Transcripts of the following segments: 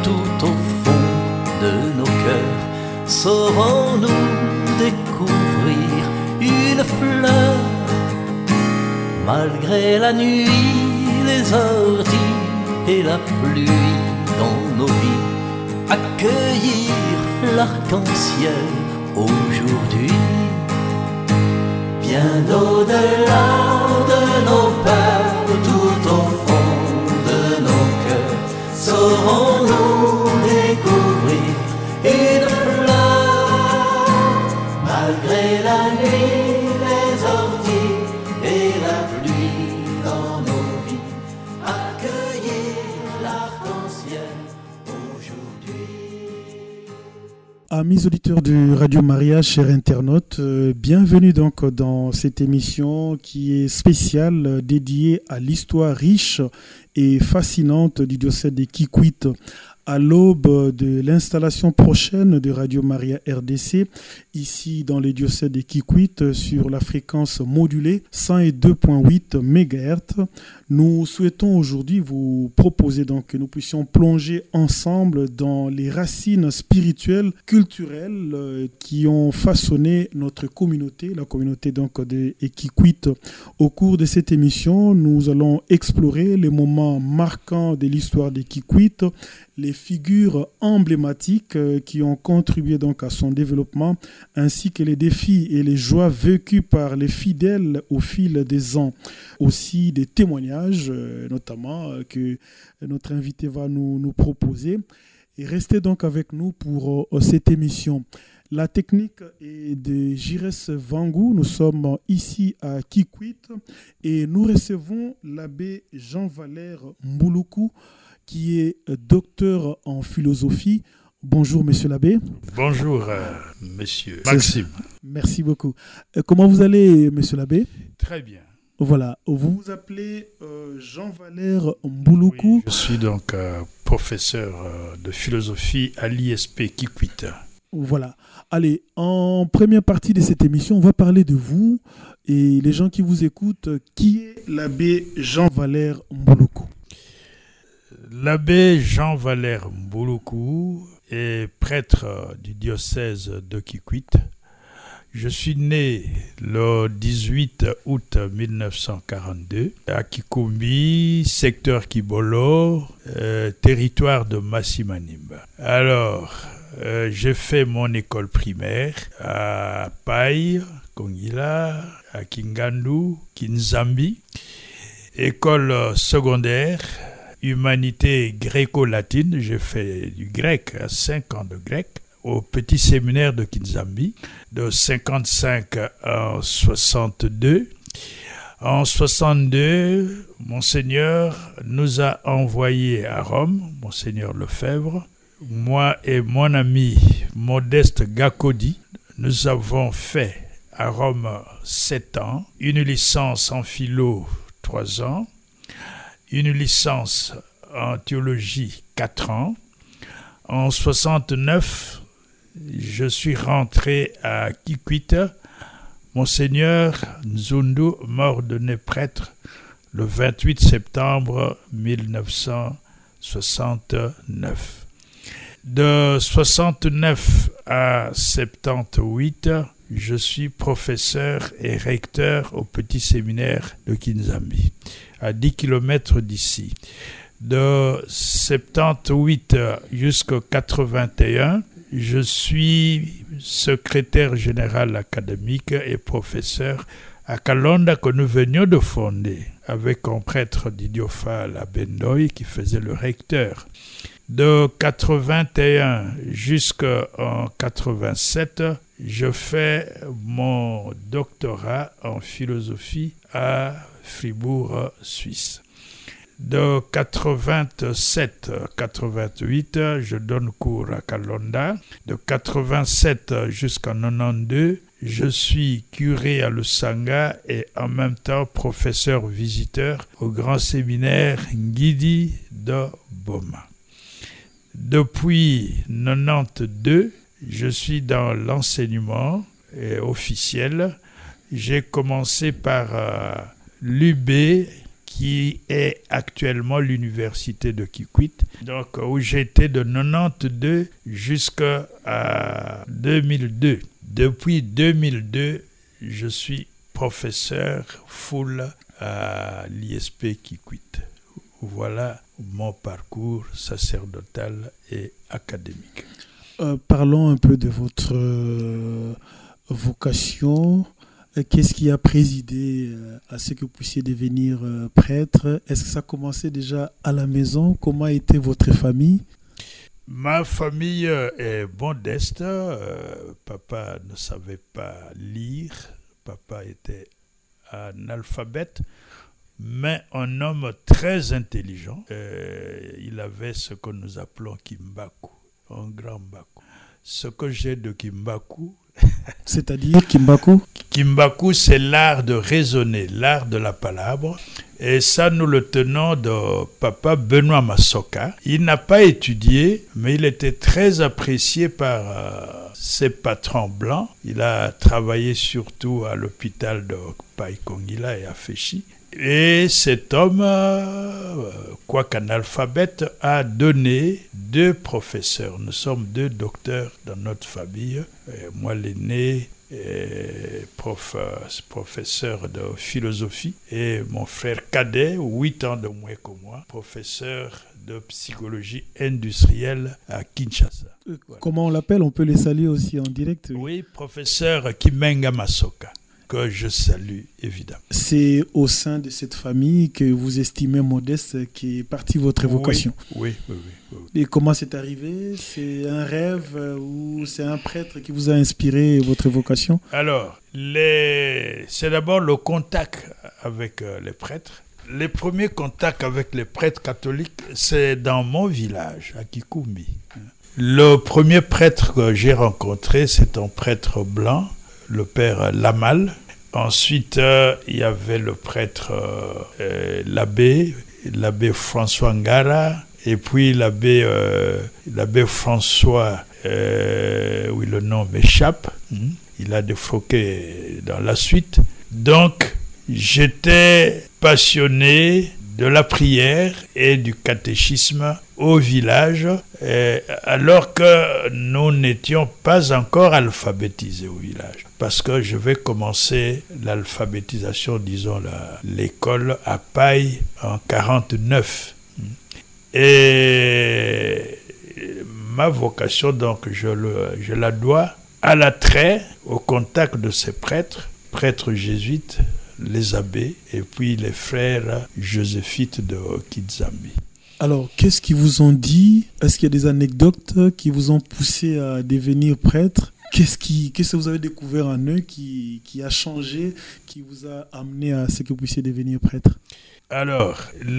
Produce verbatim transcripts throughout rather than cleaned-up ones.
tout au fond de nos cœurs, saurons-nous découvrir une fleur? Malgré la nuit, les orties et la pluie dans nos vies, accueillir l'arc-en-ciel aujourd'hui. Bien au-delà de nos peurs, tout au fond de nos cœurs, saurons-nous découvrir une fleur? Malgré la nuit, les orties et la pluie dans nos vies, accueillir l'arc-en-ciel aujourd'hui. Amis auditeurs de Radio Maria, chers internautes, euh, bienvenue donc dans cette émission qui est spéciale euh, dédiée à l'histoire riche et fascinante du diocèse de Kikwit. À l'aube de l'installation prochaine de Radio Maria R D C, ici dans le diocèse de Kikwit, sur la fréquence modulée cent deux virgule huit mégahertz, nous souhaitons aujourd'hui vous proposer donc que nous puissions plonger ensemble dans les racines spirituelles, culturelles qui ont façonné notre communauté, la communauté donc de Kikwit. Au cours de cette émission, nous allons explorer les moments marquants de l'histoire de Kikwit, les figures emblématiques qui ont contribué donc à son développement, ainsi que les défis et les joies vécues par les fidèles au fil des ans. Aussi des témoignages, notamment, que notre invité va nous, nous proposer. Et restez donc avec nous pour uh, cette émission. La technique est de Gires Vangou. Nous sommes ici à Kikwit et nous recevons l'abbé Jean-Valère Mbouloukou, qui est docteur en philosophie. Bonjour, monsieur l'abbé. Bonjour, euh, monsieur Maxime. Merci beaucoup. Euh, comment vous allez, monsieur l'abbé? Très bien. Voilà. Vous vous appelez euh, Jean-Valère Mbouloukou. Oui, je suis donc euh, professeur euh, de philosophie à l'I S P Kikwit. Voilà. Allez, en première partie de cette émission, on va parler de vous et les gens qui vous écoutent. Qui est l'abbé Jean-Valère Mbouloukou? L'abbé Jean-Valère Mbouloukou est prêtre du diocèse de Kikwit. Je suis né le dix-huit août mille neuf cent quarante-deux à Kikumbi, secteur Kibolo, euh, territoire de Massimanimba. Alors, euh, j'ai fait mon école primaire à Paille, Kongila, à Kingandu, Kinzambi. École secondaire, humanité gréco-latine, j'ai fait du grec, cinq ans de grec, au petit séminaire de Kinzambi, de cinquante-cinq en soixante-deux. En soixante-deux, Monseigneur nous a envoyés à Rome, Monseigneur Lefebvre. Moi et mon ami Modeste Gakodi, nous avons fait à Rome sept ans, une licence en philo, trois ans, une licence en théologie, quatre ans. En soixante-neuf, je suis rentré à Kikwit. Monseigneur Nzundu m'ordonnait prêtre le vingt-huit septembre mille neuf cent soixante-neuf. De soixante-neuf à soixante-dix-huit, je suis professeur et recteur au petit séminaire de Kinzambi, à dix kilomètres d'ici. De soixante-dix-huit jusqu'à quatre-vingt-un, je suis secrétaire général académique et professeur à Kalonda que nous venions de fonder avec un prêtre d'Idiophale à Bendoy qui faisait le recteur. De quatre-vingt-un jusqu'en quatre-vingt-sept, je fais mon doctorat en philosophie à Fribourg, Suisse. De quatre-vingt-sept à quatre-vingt-huit, je donne cours à Kalonda. De quatre-vingt-sept jusqu'en quatre-vingt-douze, je suis curé à Lusanga et en même temps professeur visiteur au grand séminaire Ngidi de Boma. Depuis quatre-vingt-douze, je suis dans l'enseignement officiel. J'ai commencé par euh, l'U B qui est actuellement l'université de Kikwit, donc où j'ai été de quatre-vingt-douze jusqu'à deux mille deux. Depuis deux mille deux, je suis professeur full à l'I S P Kikwit. Voilà mon parcours sacerdotal et académique. Euh, parlons un peu de votre euh, vocation. Qu'est-ce qui a présidé euh, à ce que vous puissiez devenir euh, prêtre? Est-ce que ça commençait déjà à la maison? Comment était votre famille? Ma famille est modeste. Euh, papa ne savait pas lire. Papa était analphabète, mais un homme très intelligent. Euh, il avait ce que nous appelons Kimbaku, un grand Baku. Ce que j'ai de Kimbaku, c'est-à-dire Kimbaku? Kimbaku, c'est l'art de raisonner, l'art de la palabre. Et ça, nous le tenons de papa Benoît Masoka. Il n'a pas étudié, mais il était très apprécié par euh, ses patrons blancs. Il a travaillé surtout à l'hôpital de Paikongila et à Féchi. Et cet homme, euh, quoique analphabète, a donné deux professeurs. Nous sommes deux docteurs dans notre famille. Et moi, l'aîné, et prof, professeur de philosophie, et mon frère cadet, huit ans de moins que moi, professeur de psychologie industrielle à Kinshasa. Voilà. Comment on l'appelle? On peut les saluer aussi en direct? Oui, oui, professeur Kimenga Masoka, que je salue évidemment. C'est au sein de cette famille que vous estimez modeste qui est partie votre vocation? Oui, oui, oui. oui, oui. Et comment c'est arrivé? C'est un rêve ou c'est un prêtre qui vous a inspiré votre vocation? Alors, les... c'est d'abord le contact avec euh, les prêtres. Les premiers contacts avec les prêtres catholiques, c'est dans mon village, à Kikumbi. Le premier prêtre que j'ai rencontré, c'est un prêtre blanc, le père Lamal. Ensuite, euh, il y avait le prêtre euh, euh, l'abbé, l'abbé François Ngara, et puis l'abbé, euh, l'abbé François, euh, oui, le nom m'échappe, il a défroqué dans la suite. Donc, j'étais passionné de la prière et du catéchisme au village, euh, alors que nous n'étions pas encore alphabétisés au village. Parce que je vais commencer l'alphabétisation, disons, la, l'école à Paille en quarante-neuf. Et ma vocation, donc, je, le, je la dois à l'attrait, au contact de ces prêtres, prêtres jésuites, les abbés, et puis les frères joséphites de Kizambi. Alors, qu'est-ce qu'ils vous ont dit? Est-ce qu'il y a des anecdotes qui vous ont poussé à devenir prêtre? Qu'est-ce, qui, qu'est-ce que vous avez découvert en eux qui, qui a changé, qui vous a amené à ce que vous puissiez devenir prêtre? Alors,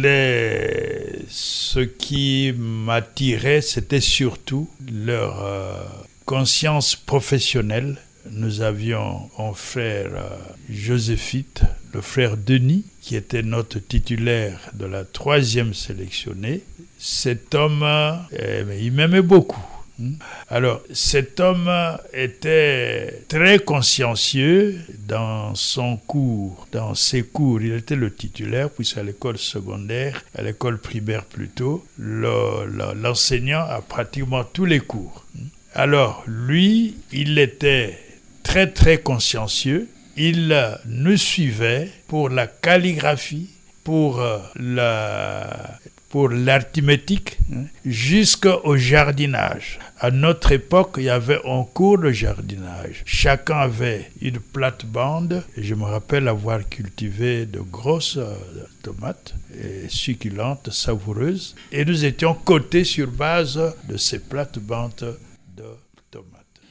les... ce qui m'attirait, c'était surtout leur euh, conscience professionnelle. Nous avions un frère euh, joséphite, le frère Denis, qui était notre titulaire de la troisième sélectionnée. Cet homme, euh, il m'aimait beaucoup. Alors, cet homme était très consciencieux dans son cours, dans ses cours. Il était le titulaire, puisqu'à l'école secondaire, à l'école primaire plutôt, le, le, l'enseignant a pratiquement tous les cours. Alors, lui, il était très très consciencieux. Il nous suivait pour la calligraphie, pour la... pour l'arithmétique, hein, jusqu'au jardinage. À notre époque, il y avait un cours de jardinage. Chacun avait une plate-bande. Et je me rappelle avoir cultivé de grosses euh, tomates, et succulentes, savoureuses. Et nous étions cotés sur base de ces plates-bandes de tomates.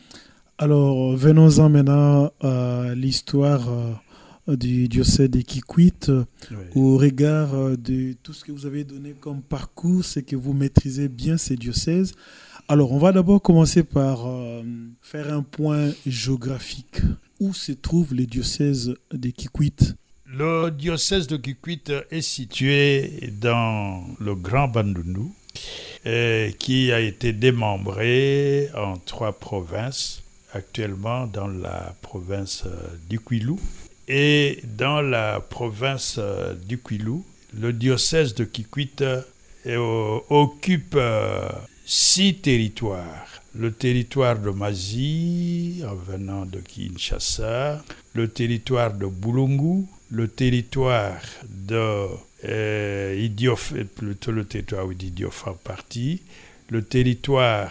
Alors, venons-en maintenant à l'histoire euh, du diocèse de Kikwit, oui. Au regard de tout ce que vous avez donné comme parcours, c'est que vous maîtrisez bien ces diocèses. Alors, on va d'abord commencer par euh, faire un point géographique. Où se trouve le diocèse de Kikwit? Le diocèse de Kikwit est situé dans le Grand Bandundu, euh, qui a été démembré en trois provinces, actuellement dans la province du Kwilu. Et dans la province du Kwilu, le diocèse de Kikwit est, euh, occupe euh, six territoires. Le territoire de Mazi, en venant de Kinshasa, le territoire de Boulungu, le territoire de euh, Idiof, plutôt le territoire d'Idiof en partie, le territoire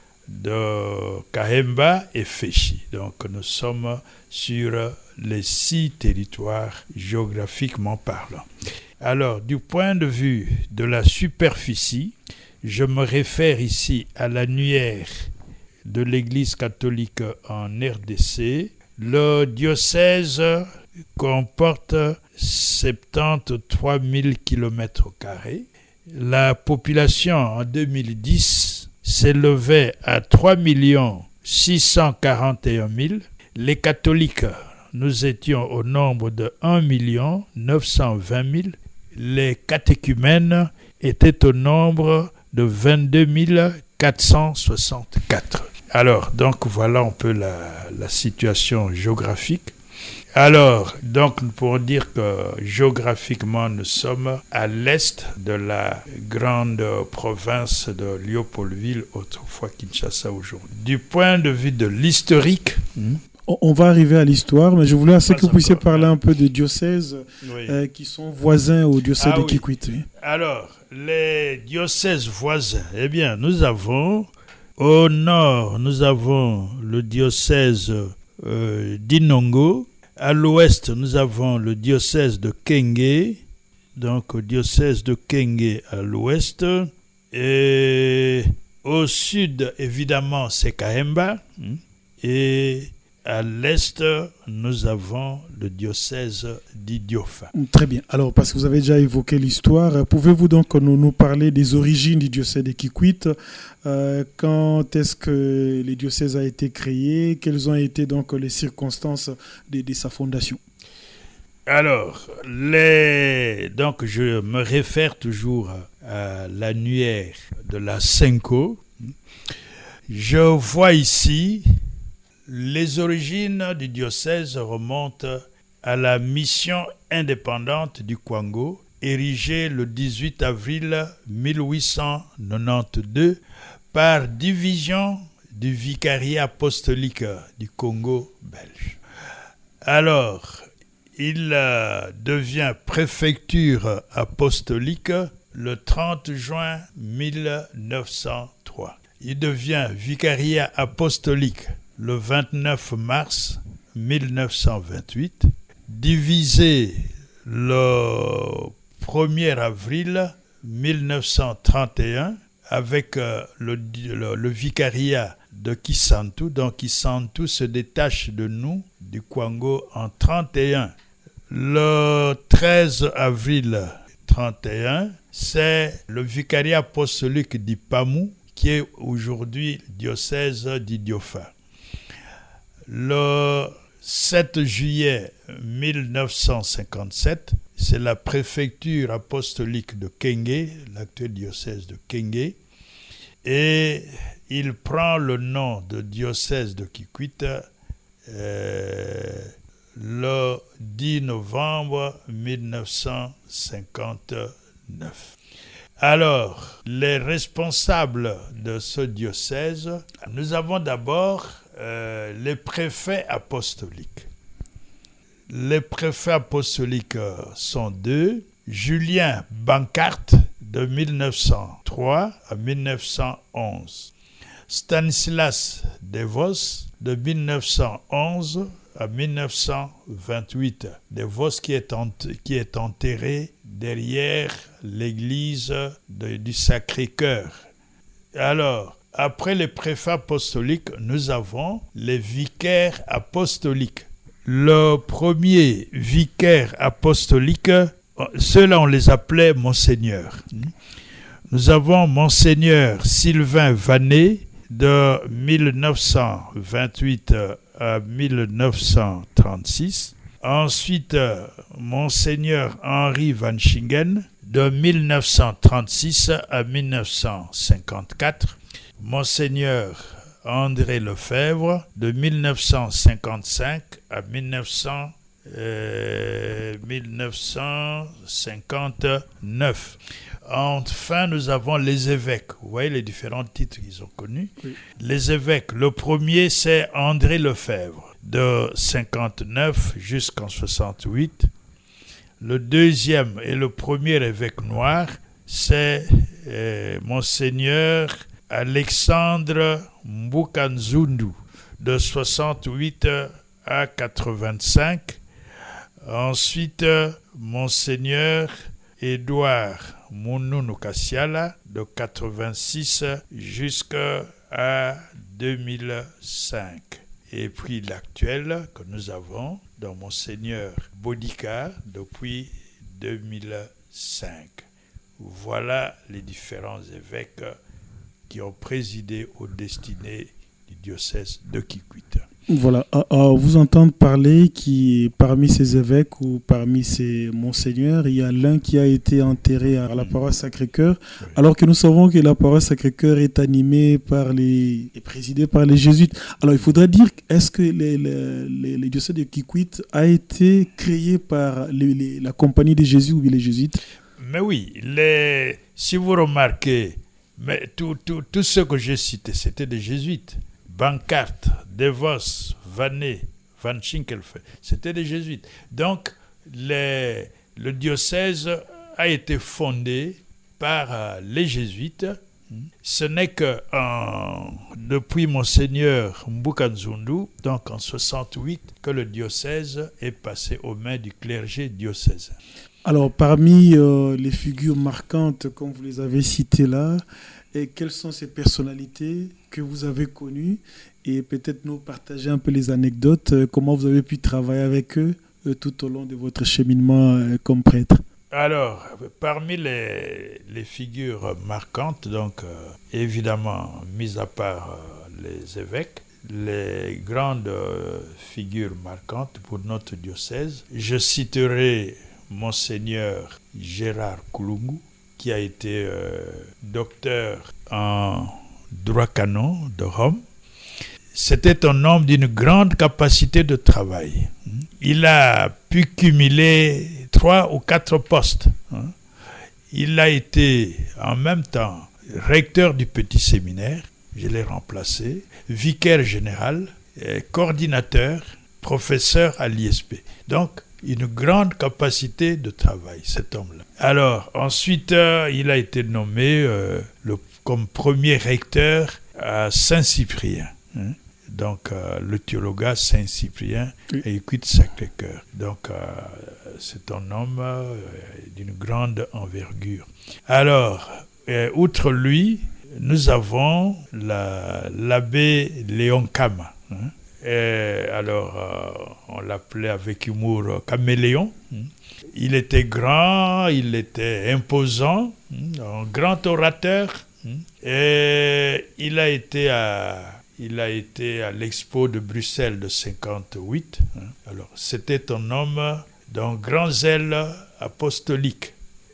de Kahemba et Féchi. Donc nous sommes sur les six territoires géographiquement parlant. Alors, du point de vue de la superficie, je me réfère ici à l'annuaire de l'Église catholique en R D C. Le diocèse comporte soixante-treize mille kilomètres carrés. La population en deux mille dix s'élevait à trois millions six cent quarante et un mille. Les catholiques, nous étions au nombre de un million neuf cent vingt mille. Les catéchumènes étaient au nombre de vingt-deux mille quatre cent soixante-quatre. Alors, donc voilà un peu la, la situation géographique. Alors, donc pour dire que géographiquement, nous sommes à l'est de la grande province de Léopoldville, autrefois Kinshasa aujourd'hui. Du point de vue de l'historique... Hmm, on va arriver à l'histoire, mais je voulais assez que vous puissiez parler un peu des diocèses oui. euh, qui sont voisins au diocèse ah, de Kikwit. Oui. Alors, les diocèses voisins, eh bien, nous avons, au nord, nous avons le diocèse euh, d'Inongo. À l'ouest, nous avons le diocèse de Kenge, donc au diocèse de Kenge à l'ouest. Et au sud, évidemment, c'est Kahemba. Et à l'est, nous avons le diocèse d'Idiofa. Très bien. Alors, parce que vous avez déjà évoqué l'histoire, pouvez-vous donc nous, nous parler des origines du diocèse de Kikwit? euh, Quand est-ce que le diocèse a été créé? Quelles ont été donc les circonstances de, de sa fondation? Alors, les... donc je me réfère toujours à l'annuaire de la Senko. Je vois ici... Les origines du diocèse remontent à la mission indépendante du Kwango, érigée le dix-huit avril mille huit cent quatre-vingt-douze par division du vicariat apostolique du Congo belge. Alors, il devient préfecture apostolique le trente juin mille neuf cent trois. Il devient vicariat apostolique le vingt-neuf mars mille neuf cent vingt-huit, divisé le premier avril mille neuf cent trente et un avec le, le, le vicariat de Kisantu. Donc Kisantu se détache de nous, du Kwango, en trente et un. Le treize avril trente et un, c'est le vicariat apostolique d'Ipamu qui est aujourd'hui diocèse d'Idiofa. Le sept juillet mille neuf cent cinquante-sept, c'est la préfecture apostolique de Kenge, l'actuel diocèse de Kenge, et il prend le nom de diocèse de Kikwit euh, le dix novembre mille neuf cent cinquante-neuf. Alors, les responsables de ce diocèse, nous avons d'abord euh, les préfets apostoliques. Les préfets apostoliques sont deux. Julien Bancart, de mille neuf cent trois à mille neuf cent onze. Stanislas Devos, de mille neuf cent onze à mille neuf cent vingt-huit. Devos qui est, ent- qui est enterré derrière l'église de, du Sacré-Cœur. Alors, après les préfets apostoliques, nous avons les vicaires apostoliques. Le premier vicaire apostolique, ceux-là on les appelait Monseigneur. Nous avons Monseigneur Sylvain Vanet de mille neuf cent vingt-huit à mille neuf cent trente-six. Ensuite, Monseigneur Henri Van Schingen de mille neuf cent trente-six à mille neuf cent cinquante-quatre. Monseigneur André Lefebvre de mille neuf cent cinquante-cinq à mille neuf cent euh, mille neuf cent cinquante-neuf. Enfin, nous avons les évêques. Vous voyez les différents titres qu'ils ont connus. Oui. Les évêques, le premier, c'est André Lefebvre, de cinquante-neuf jusqu'en soixante-huit. Le deuxième et le premier évêque noir, c'est euh, Monseigneur Alexandre Mbukanzundu, de soixante-huit à quatre-vingt-cinq. Ensuite, Monseigneur Édouard Mounoun Kassiala, de quatre-vingt-six jusqu'à deux mille cinq. Et puis l'actuel que nous avons, dans Monseigneur Bodica, depuis deux mille cinq. Voilà les différents évêques qui ont présidé aux destinées du diocèse de Kikwit. Voilà, à, à vous entendre parler, qui parmi ces évêques ou parmi ces monseigneurs, il y a l'un qui a été enterré à la paroisse Sacré-Cœur, oui. Alors que nous savons que la paroisse Sacré-Cœur est animée par les, et présidée par les jésuites. Alors il faudrait dire, est-ce que les, les, les, les diocèses de Kikwit a été créé par les, les, la compagnie des Jésuites ou les jésuites? Mais oui, les, si vous remarquez, mais tout, tout, tout ce que j'ai cité, c'était des jésuites. Bankart, DeVos, Vanet, Van Schinkelfe, c'était des jésuites. Donc, les, le diocèse a été fondé par euh, les jésuites. Ce n'est que en, depuis Monseigneur Mbukanzundu, donc en soixante-huit, que le diocèse est passé aux mains du clergé diocésain. Alors, parmi euh, les figures marquantes, comme vous les avez citées là, et quelles sont ces personnalités que vous avez connues, et peut-être nous partager un peu les anecdotes, euh, comment vous avez pu travailler avec eux euh, tout au long de votre cheminement euh, comme prêtre. Alors, parmi les, les figures marquantes, donc euh, évidemment, mis à part euh, les évêques, les grandes euh, figures marquantes pour notre diocèse, je citerai Monseigneur Gérard Koulungu, qui a été euh, docteur en droit canon de Rome. C'était un homme d'une grande capacité de travail. Il a pu cumuler trois ou quatre postes. Il a été en même temps recteur du petit séminaire, je l'ai remplacé, vicaire général, coordinateur, professeur à l'I S P. Donc, une grande capacité de travail, cet homme-là. Alors, ensuite, euh, il a été nommé euh, le, comme premier recteur à Saint-Cyprien. Hein? Donc, euh, le théologat Saint-Cyprien oui. Et Kikwit Sacré-Cœur. Donc, euh, c'est un homme euh, d'une grande envergure. Alors, euh, outre lui, nous avons la, l'abbé Léon Kama. Hein? Et alors, euh, on l'appelait avec humour Caméléon. Il était grand, il était imposant, un grand orateur. Et il a été à, il a été à l'Expo de Bruxelles de cinquante-huit. Alors, c'était un homme d'un grand zèle apostolique.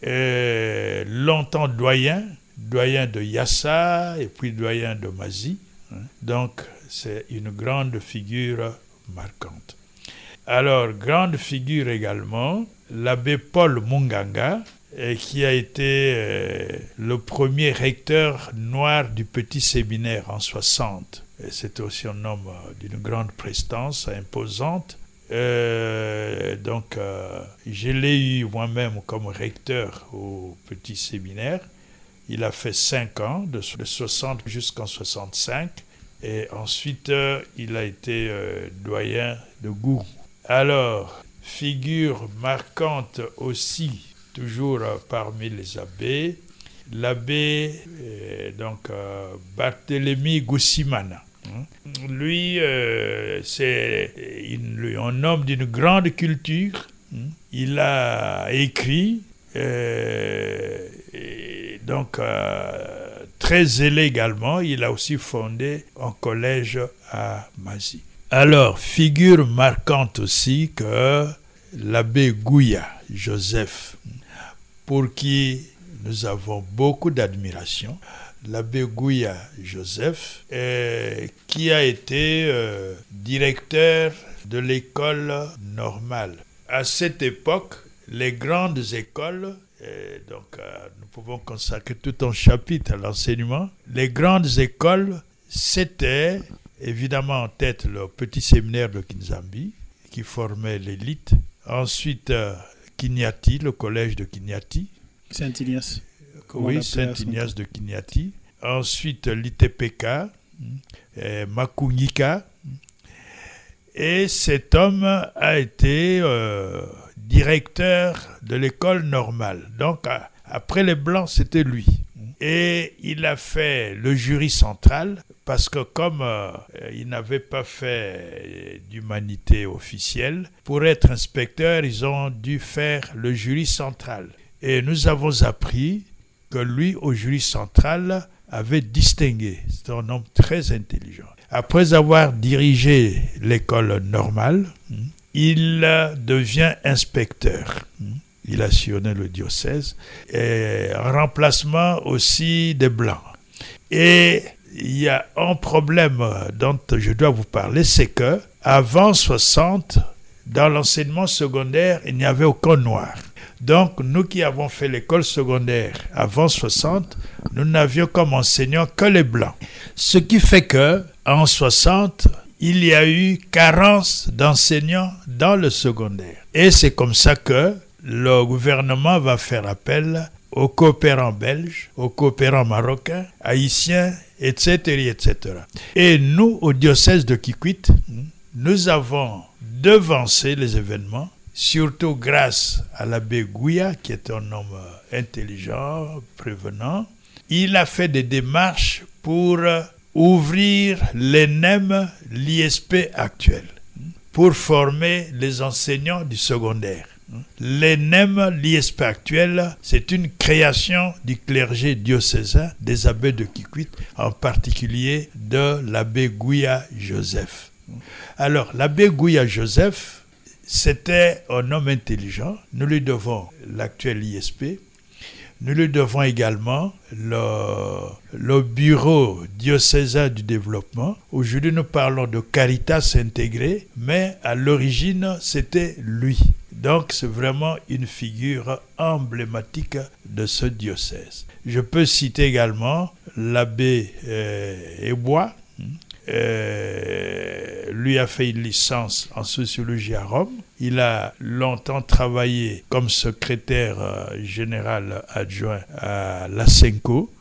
Et longtemps doyen, doyen de Yassa et puis doyen de Mazie. Donc, c'est une grande figure marquante. Alors, grande figure également, l'abbé Paul Munganga, eh, qui a été euh, le premier recteur noir du petit séminaire en soixante. Et c'était aussi un homme d'une grande prestance, imposante. Euh, donc, euh, je l'ai eu moi-même comme recteur au petit séminaire. Il a fait cinq ans, de soixante jusqu'en soixante-cinq. Et ensuite, euh, il a été euh, doyen de Gourou. Alors, figure marquante aussi, toujours euh, parmi les abbés, l'abbé euh, donc, euh, Barthélemy Goussimana. Hein. Lui, euh, c'est une, un homme d'une grande culture. Hein. Il a écrit, euh, et donc... Euh, très zélé également, il a aussi fondé un collège à Mazie. Alors, figure marquante aussi que l'abbé Gouya Joseph, pour qui nous avons beaucoup d'admiration, l'abbé Gouya Joseph, euh, qui a été euh, directeur de l'école normale à cette époque, les grandes écoles, et donc euh, nous pouvons consacrer tout un chapitre à l'enseignement, les grandes écoles, c'était évidemment en tête le petit séminaire de Kinzambi, qui formait l'élite. Ensuite, euh, Kinyati, le collège de Kinyati. Saint-Ignace. Oui, Saint-Ignace de Kinyati. Ensuite, l'I T P K, et Makungika. Et cet homme a été euh, directeur de l'école normale. Donc, à, après les Blancs, c'était lui. Et il a fait le jury central parce que comme euh, il n'avait pas fait d'humanité officielle, pour être inspecteur, ils ont dû faire le jury central. Et nous avons appris que lui, au jury central, avait distingué. C'est un homme très intelligent. Après avoir dirigé l'école normale, il devient inspecteur. Il a sillonné le diocèse, et en remplacement aussi des Blancs. Et il y a un problème dont je dois vous parler, c'est que avant soixante, dans l'enseignement secondaire, il n'y avait aucun noir. Donc, nous qui avons fait l'école secondaire avant soixante, nous n'avions comme enseignants que les Blancs. Ce qui fait que en soixante, il y a eu carence d'enseignants dans le secondaire. Et c'est comme ça que le gouvernement va faire appel aux coopérants belges, aux coopérants marocains, haïtiens, et cetera, et cetera. Et nous, au diocèse de Kikwit, nous avons devancé les événements, surtout grâce à l'abbé Gouya, qui est un homme intelligent, prévenant. Il a fait des démarches pour ouvrir l'E N E M, l'I S P actuel, pour former les enseignants du secondaire. L'E N E M, l'I S P actuel, c'est une création du clergé diocésain des abbés de Kikwit, en particulier de l'abbé Gouya Joseph. Alors, l'abbé Gouya Joseph, c'était un homme intelligent. Nous lui devons l'actuel I S P. Nous lui devons également le, le bureau diocésain du développement. Aujourd'hui, nous parlons de Caritas intégrée, mais à l'origine, c'était lui. Donc, c'est vraiment une figure emblématique de ce diocèse. Je peux citer également l'abbé euh, Ebois. Euh, lui a fait une licence en sociologie à Rome. Il a longtemps travaillé comme secrétaire euh, général adjoint à l'Asenco.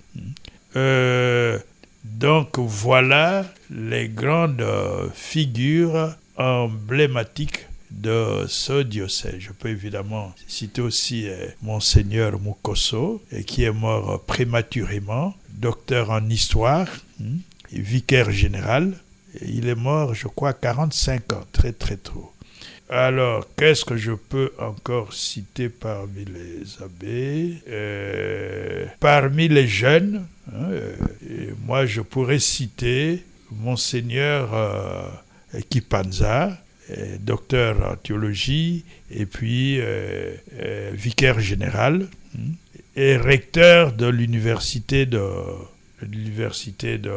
Euh, donc voilà les grandes euh, figures emblématiques de ce diocèse. Je peux évidemment citer aussi euh, Monseigneur Mukoso, euh, qui est mort euh, prématurément, docteur en histoire, hein, et vicaire général. Et il est mort, je crois, à quarante-cinq ans, très très tôt. Alors, qu'est-ce que je peux encore citer parmi les abbés euh, Parmi les jeunes, hein, euh, et moi je pourrais citer Monseigneur euh, Kipanza, euh, docteur en théologie, et puis euh, euh, vicaire général, hein, et recteur de l'université de, de l'université de,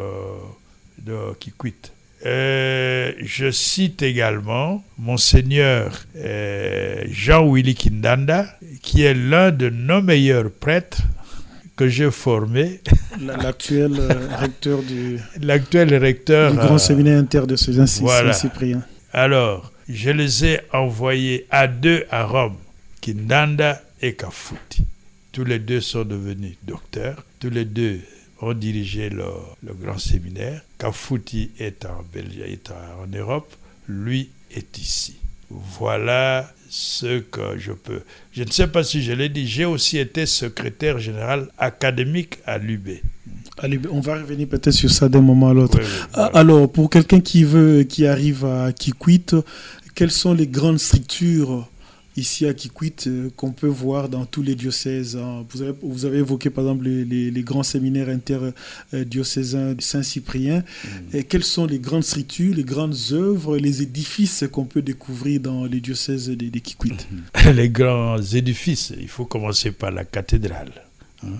de Kikwit. Euh, je cite également Monseigneur euh, Jean-Willy Kindanda, qui est l'un de nos meilleurs prêtres que j'ai formé. L'actuel euh, recteur du, L'actuel recteur, du grand euh, séminaire interdiocésain voilà. Saint-Cyprien. Alors, je les ai envoyés à deux à Rome, Kindanda et Kafouti. Tous les deux sont devenus docteurs, tous les deux ont dirigé le, le grand séminaire. Kafouti est en Belgique, est en Europe, lui est ici. Voilà ce que je peux. Je ne sais pas si je l'ai dit, j'ai aussi été secrétaire général académique à l'U B. Allez, on va revenir peut-être sur ça d'un moment à l'autre. Oui, oui, voilà. Alors, pour quelqu'un qui veut, qui arrive à Kikwit, quelles sont les grandes structures ici à Kikwit euh, qu'on peut voir dans tous les diocèses? Hein? Vous avez, vous avez évoqué par exemple les, les, les grands séminaires interdiocésains de Saint-Cyprien. Mmh. Et quelles sont les grandes structures, les grandes œuvres, les édifices qu'on peut découvrir dans les diocèses de, de Kikwit? Mmh. Les grands édifices, il faut commencer par la cathédrale. Hein?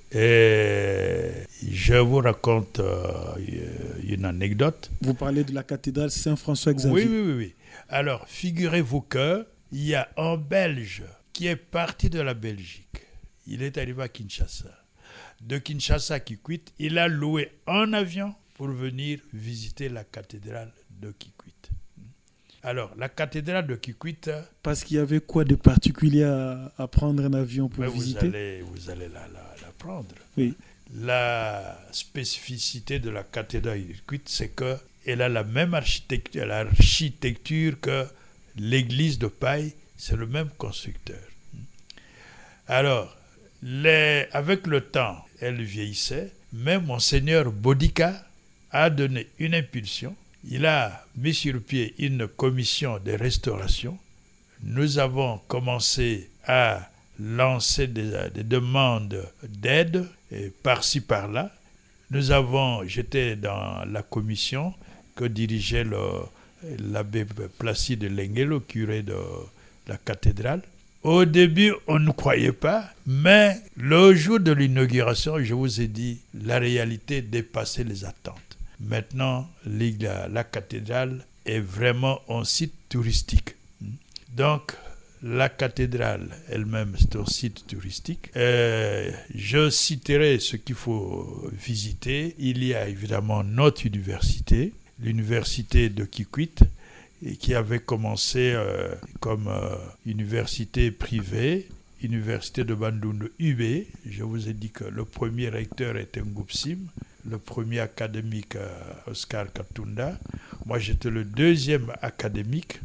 Et je vous raconte euh, une anecdote. Vous parlez de la cathédrale Saint-François-Xavier. Oui, oui, oui, oui. Alors, figurez-vous que il y a un Belge qui est parti de la Belgique. Il est arrivé à Kinshasa. De Kinshasa à Kikwit, il a loué un avion pour venir visiter la cathédrale de Kikwit. Alors, la cathédrale de Kikwit... Parce qu'il y avait quoi de particulier à, à prendre un avion pour visiter? Vous allez, vous allez la, la, la prendre. Oui. La spécificité de la cathédrale de Kikwit, c'est qu'elle a la même architecture, l'architecture que l'église de Paille, c'est le même constructeur. Alors, les, avec le temps, elle vieillissait, mais Monseigneur Bodica a donné une impulsion. Il a mis sur pied une commission de restauration. Nous avons commencé à lancer des, des demandes d'aide et par-ci par-là. Nous avons, j'étais dans la commission que dirigeait le, l'abbé Placide Lenguelo, curé de la cathédrale. Au début, on ne croyait pas, mais le jour de l'inauguration, je vous ai dit, la réalité dépassait les attentes. Maintenant, la, la cathédrale est vraiment un site touristique. Donc, la cathédrale elle-même, c'est un site touristique. Euh, je citerai ce qu'il faut visiter. Il y a évidemment notre université, l'université de Kikwit, et qui avait commencé euh, comme euh, université privée, université de Bandundu U B. Je vous ai dit que le premier recteur était Ngupsim, le premier académique euh, Oscar Katunda. Moi, j'étais le deuxième académique.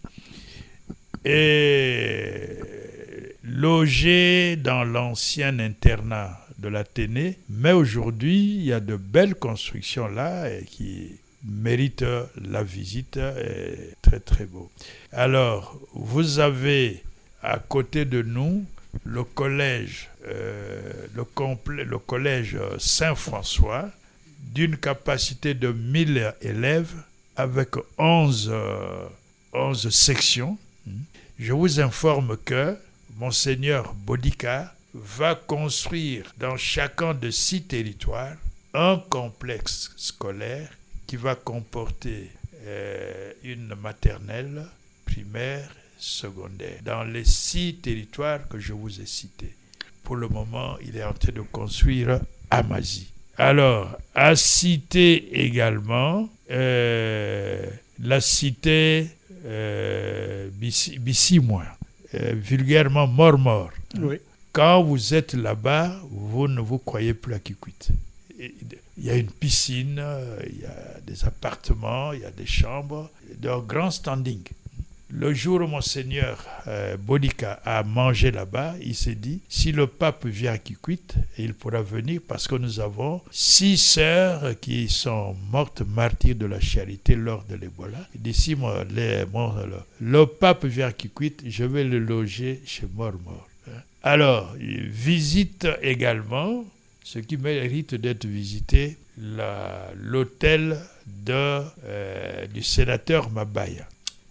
Et logé dans l'ancien internat de l'Athénée. Mais aujourd'hui, il y a de belles constructions là et qui méritent la visite. Et très, très beau. Alors, vous avez à côté de nous le collège, euh, le, compl- le collège Saint-François, d'une capacité de mille élèves, avec onze, euh, onze sections. Je vous informe que Monseigneur Bodica va construire dans chacun de six territoires un complexe scolaire qui va comporter euh, une maternelle, primaire, secondaire, dans les six territoires que je vous ai cités. Pour le moment, il est en train de construire à Mazi. Alors, à citer également euh, la cité euh, Bissimois, euh, vulgairement Mort-Mort. Oui. Quand vous êtes là-bas, vous ne vous croyez plus à Kikwit. Il y a une piscine, il y a des appartements, il y a des chambres, d'un grand standing. Le jour où Monseigneur euh, Bodica a mangé là-bas, il s'est dit, si le pape vient à Kikwit, il pourra venir parce que nous avons six sœurs qui sont mortes martyrs de la charité lors de l'Ebola. Il dit, si moi, les, moi, le, le pape vient à Kikwit, je vais le loger chez Mort-Mort. Alors, il visite également, ce qui mérite d'être visité, la, l'hôtel de, euh, du sénateur Mabaya.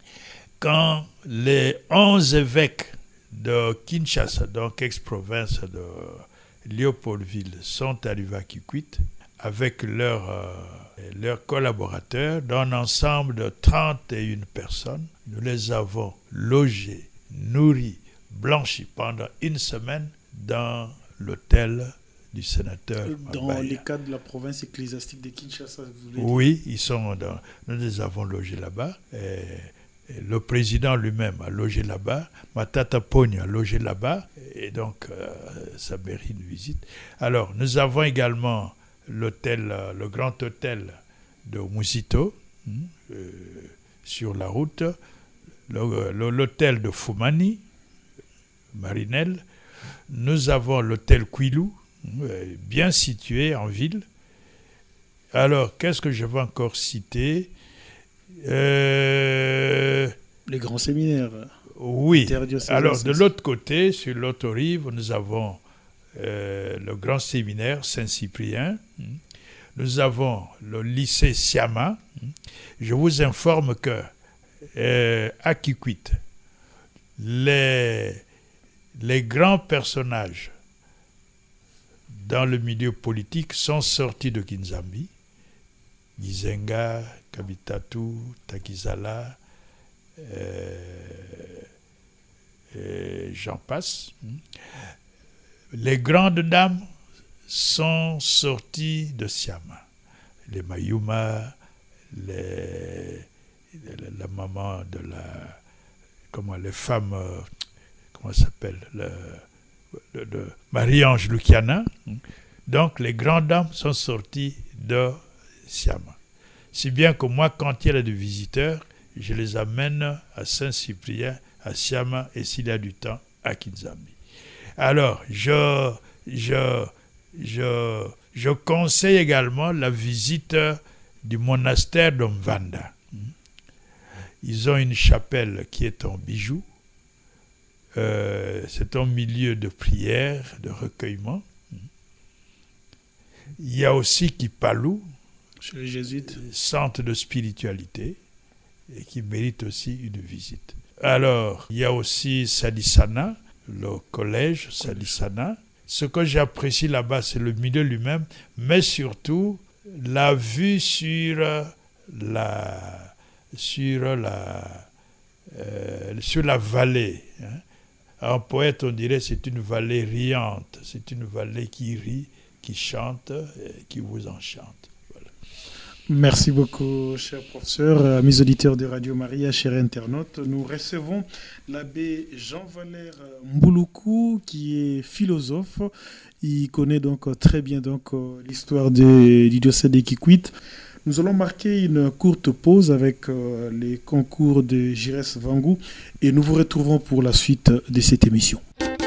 Quand les onze évêques de Kinshasa, donc ex-province de Léopoldville, sont arrivés à Kikwit avec leurs euh, leurs collaborateurs, d'un ensemble de trente et une personnes, nous les avons logés, nourris, blanchis pendant une semaine dans l'hôtel du sénateur Dans Mabaya. les cadres de la province ecclésiastique de Kinshasa, vous voulez dire? Oui, ils sont dans, nous les avons logés là-bas. Et, et le président lui-même a logé là-bas. Matata Pogna a logé là-bas. Et donc, euh, ça mérite une visite. Alors, nous avons également l'hôtel, le grand hôtel de Musito, euh, sur la route. Le, le, l'hôtel de Fumani, Marinelle. Nous avons l'hôtel Kwilu, bien situé en ville. Alors, qu'est-ce que je vais encore citer? euh... Les grands séminaires. Oui. Alors, de l'autre côté, sur l'autre rive, nous avons euh, le grand séminaire Saint-Cyprien. Nous avons le lycée Siama. Je vous informe que euh, à Kikwit, les, les grands personnages dans le milieu politique sont sortis de Kinzambi. Gizenga, Kabitatu, Takizala, euh, j'en passe. Les grandes dames sont sorties de Siam. Les Mayuma, les, la, la maman de la... Comment les femmes... Euh, comment ça s'appelle le, le, le, Marie-Ange Luciana. Donc, les grandes dames sont sorties de Siam. Si bien que moi, quand il y a des visiteurs, je les amène à Saint-Cyprien, à Siam, et s'il y a du temps, à Kinzambi. Alors, je, je, je, je conseille également la visite du monastère d'Omvanda. Ils ont une chapelle qui est en bijoux. Euh, c'est un milieu de prière, de recueillement. Il y a aussi Kipalu, chez les jésuites, centre de spiritualité, et qui mérite aussi une visite. Alors, il y a aussi Sadisana, le collège Sadisana. Ce que j'apprécie là-bas, c'est le milieu lui-même, mais surtout la vue sur la, sur la, euh, sur la vallée. Hein. En poète, on dirait c'est une vallée riante, c'est une vallée qui rit, qui chante, qui vous enchante. Voilà. Merci beaucoup, cher professeur. Mes auditeurs de Radio Maria, chers internautes, nous recevons l'abbé Jean-Valère Mbouloukou, qui est philosophe. Il connaît donc très bien donc, l'histoire de, du diocèse de Kikwit. Nous allons marquer une courte pause avec euh, les concours de Giresse Vangou et nous vous retrouvons pour la suite de cette émission.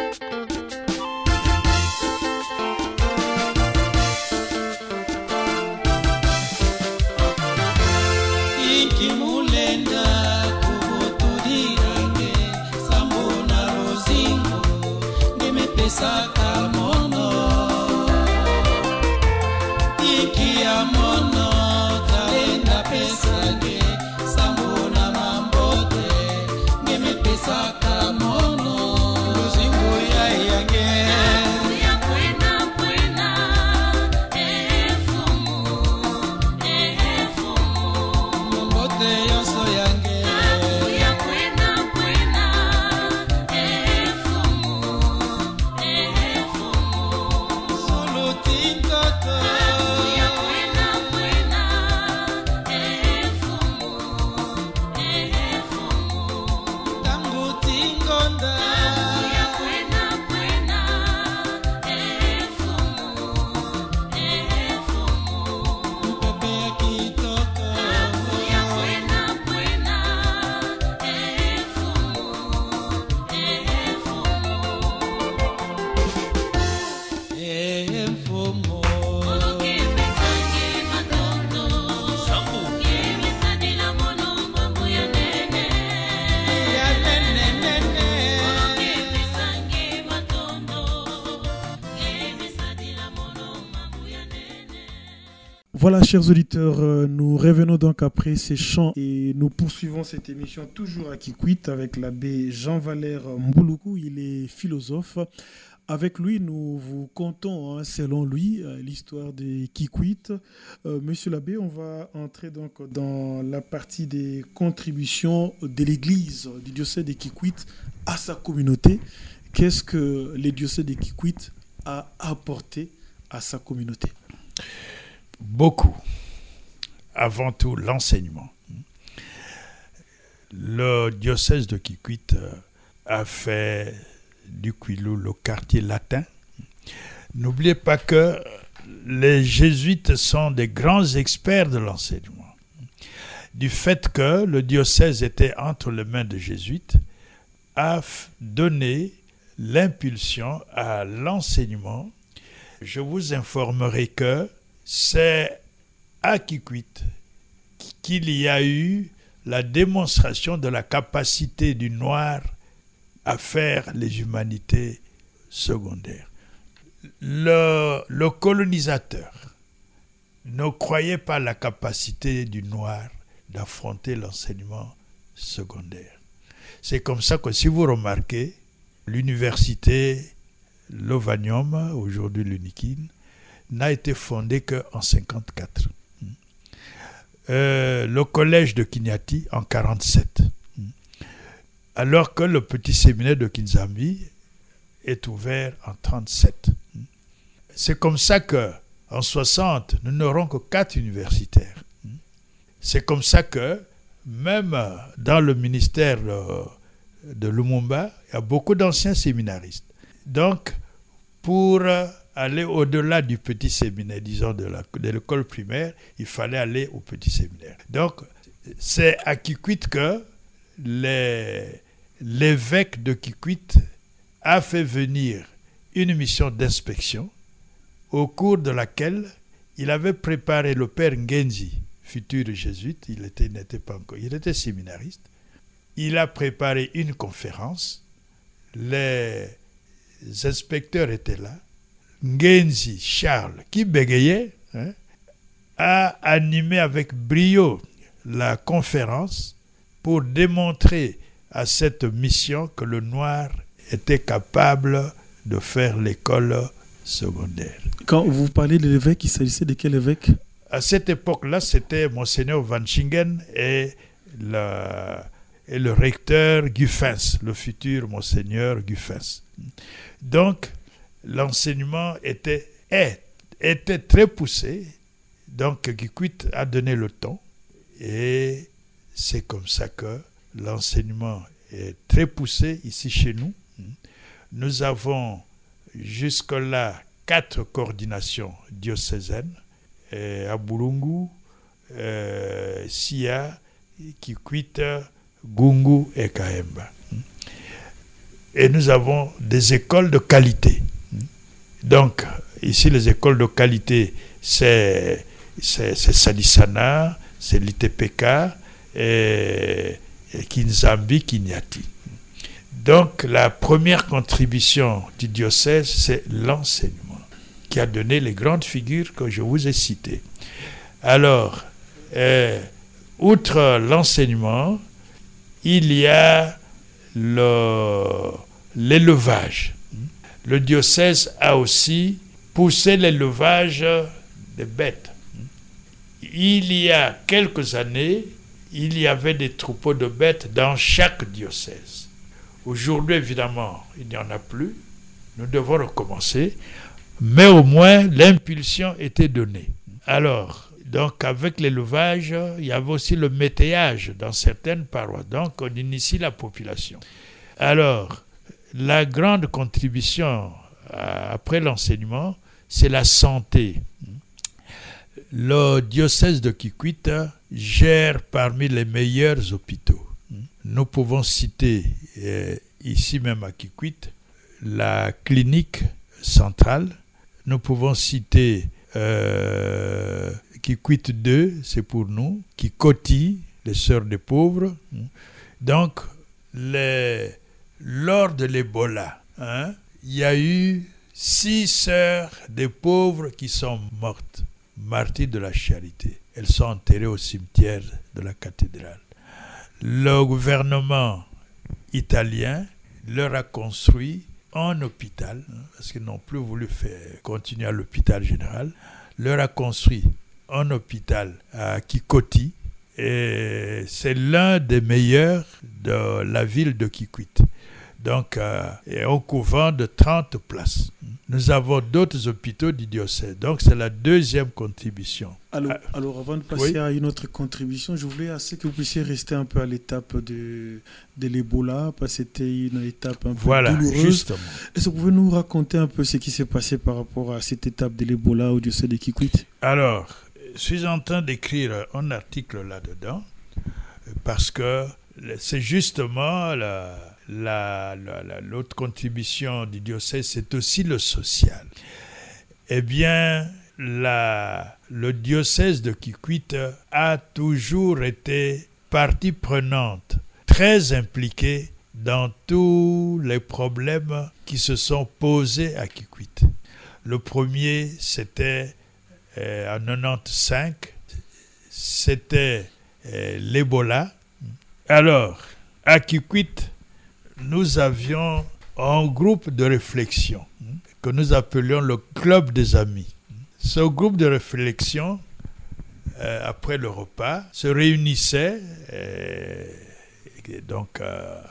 Voilà, chers auditeurs, nous revenons donc après ces chants et nous poursuivons cette émission toujours à Kikwit avec l'abbé Jean-Valère Mbouloukou. Il est philosophe. Avec lui, nous vous contons, hein, selon lui, l'histoire de Kikwit. Euh, Monsieur l'abbé, on va entrer donc dans la partie des contributions de l'Église du diocèse de Kikwit à sa communauté. Qu'est-ce que le diocèse de Kikwit a apporté à sa communauté? Beaucoup. Avant tout, l'enseignement. Le diocèse de Kikwit a fait du Kwilu le quartier latin. N'oubliez pas que les jésuites sont des grands experts de l'enseignement. Du fait que le diocèse était entre les mains des jésuites, a donné l'impulsion à l'enseignement. Je vous informerai que c'est à Kikwit qu'il y a eu la démonstration de la capacité du noir à faire les humanités secondaires. Le, le colonisateur ne croyait pas la capacité du noir d'affronter l'enseignement secondaire. C'est comme ça que si vous remarquez, l'université Lovanium, aujourd'hui l'Unikine, n'a été fondé qu'en mille neuf cent cinquante-quatre. Euh, le collège de Kinyati en mille neuf cent quarante-sept. alors que le petit séminaire de Kinzambi est ouvert en trente-sept. C'est comme ça que en soixante, nous n'aurons que quatre universitaires. C'est comme ça que, même dans le ministère de, de Lumumba, il y a beaucoup d'anciens séminaristes. Donc, pour aller au-delà du petit séminaire, disons de, la, de l'école primaire, il fallait aller au petit séminaire. Donc, c'est à Kikwit que les, l'évêque de Kikwit a fait venir une mission d'inspection au cours de laquelle il avait préparé le père Ngenzi, futur jésuite, il était, n'était pas encore, il était séminariste. Il a préparé une conférence, les inspecteurs étaient là. Ngenzi Charles, qui bégayait, hein, a animé avec brio la conférence pour démontrer à cette mission que le noir était capable de faire l'école secondaire. Quand vous parlez de l'évêque, il s'agissait de quel évêque? À cette époque-là, c'était Monseigneur Van Schingen et le, et le recteur Guffens, le futur Monseigneur Guffens. Donc, l'enseignement était, est, était très poussé. Donc, Kikwit a donné le ton. Et c'est comme ça que l'enseignement est très poussé ici chez nous. Nous avons jusque-là quatre coordinations diocésaines, euh, à Bulungu, euh, Sia, Kikwit, Gungu et Kaemba. Et nous avons des écoles de qualité. Donc, ici, les écoles de qualité, c'est, c'est, c'est Sadisana, c'est l'I T P K, et, et Kinzambi, Kinyati. Donc, la première contribution du diocèse, c'est l'enseignement, qui a donné les grandes figures que je vous ai citées. Alors, euh, outre l'enseignement, il y a le, l'élevage. Le diocèse a aussi poussé l'élevage des bêtes. Il y a quelques années, il y avait des troupeaux de bêtes dans chaque diocèse. Aujourd'hui, évidemment, il n'y en a plus. Nous devons recommencer. Mais au moins, l'impulsion était donnée. Alors, donc, avec l'élevage, il y avait aussi le métayage dans certaines paroisses. Donc, on initie la population. Alors, la grande contribution euh, après l'enseignement, c'est la santé. Le diocèse de Kikwit gère parmi les meilleurs hôpitaux. Nous pouvons citer euh, ici même à Kikwit la clinique centrale. Nous pouvons citer euh, Kikwit deux, c'est pour nous, Kikoti, les sœurs des pauvres. Donc, les, lors de l'Ebola, hein, il y a eu six sœurs des pauvres qui sont mortes, martyrs de la charité. Elles sont enterrées au cimetière de la cathédrale. Le gouvernement italien leur a construit un hôpital, parce qu'ils n'ont plus voulu faire, continuer à l'hôpital général, leur a construit un hôpital à Kikoti, et c'est l'un des meilleurs de la ville de Kikwit. Donc, euh, et un couvent de trente places. Nous avons d'autres hôpitaux du diocèse. Donc, c'est la deuxième contribution. Alors, ah, alors avant de passer oui. à une autre contribution, je voulais assez que vous puissiez rester un peu à l'étape de, de l'Ebola, parce que c'était une étape un peu voilà, douloureuse. Justement. Est-ce que vous pouvez nous raconter un peu ce qui s'est passé par rapport à cette étape de l'Ebola au diocèse de Kikwit? Alors, je suis en train d'écrire un article là-dedans, parce que c'est justement la... La, la, la, l'autre contribution du diocèse, c'est aussi le social. Eh bien, la, le diocèse de Kikwit a toujours été partie prenante, très impliquée dans tous les problèmes qui se sont posés à Kikwit. Le premier, c'était euh, en quatre-vingt-quinze, c'était euh, l'Ebola. Alors, à Kikwit, nous avions un groupe de réflexion que nous appelions le Club des Amis. Ce groupe de réflexion, euh, après le repas, se réunissait, euh, donc euh,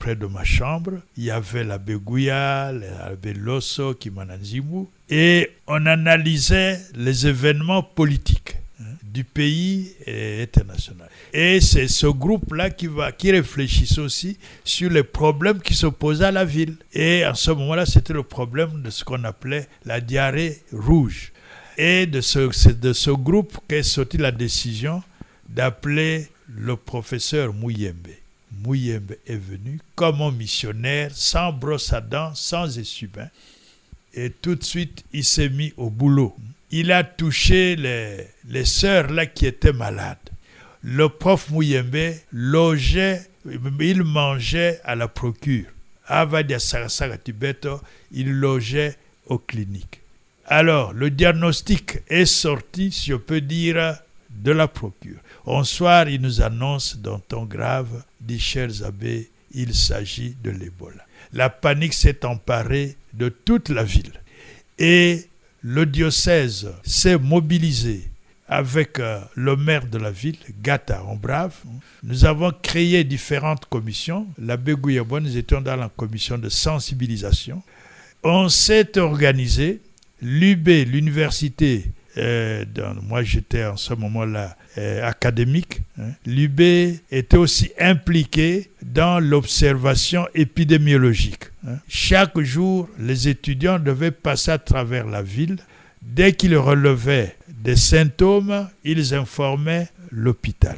près de ma chambre. Il y avait l'abbé Gouya, l'abbé Losso, Kimananzimu, et on analysait les événements politiques hein, du pays et international. Et c'est ce groupe-là qui, va, qui réfléchissait aussi sur les problèmes qui se posaient à la ville. Et en ce moment-là, c'était le problème de ce qu'on appelait la diarrhée rouge. Et de ce, c'est de ce groupe qu'est sortie la décision d'appeler le professeur Muyembe. Muyembe est venu comme un missionnaire, sans brosse à dents, sans essuie-bain. Et tout de suite, il s'est mis au boulot. Il a touché les, les sœurs là qui étaient malades. Le prof Muyembe logeait, il mangeait à la procure. Avadia Sarasara Tibeto, il logeait aux cliniques. Alors, le diagnostic est sorti, si je peux dire, de la procure. Un soir, il nous annonce d'un ton grave, dit chers abbés, il s'agit de l'Ebola. La panique s'est emparée de toute la ville. Et le diocèse s'est mobilisé avec euh, le maire de la ville, Gata Ombrave. Nous avons créé différentes commissions. L'abbé Gouyabo, nous étions dans la commission de sensibilisation. On s'est organisé. L'U B, l'université, euh, dans, moi j'étais en ce moment-là euh, académique, hein. L'U B était aussi impliqué dans l'observation épidémiologique. Hein. Chaque jour, les étudiants devaient passer à travers la ville. Dès qu'ils relevaient des symptômes, ils informaient l'hôpital.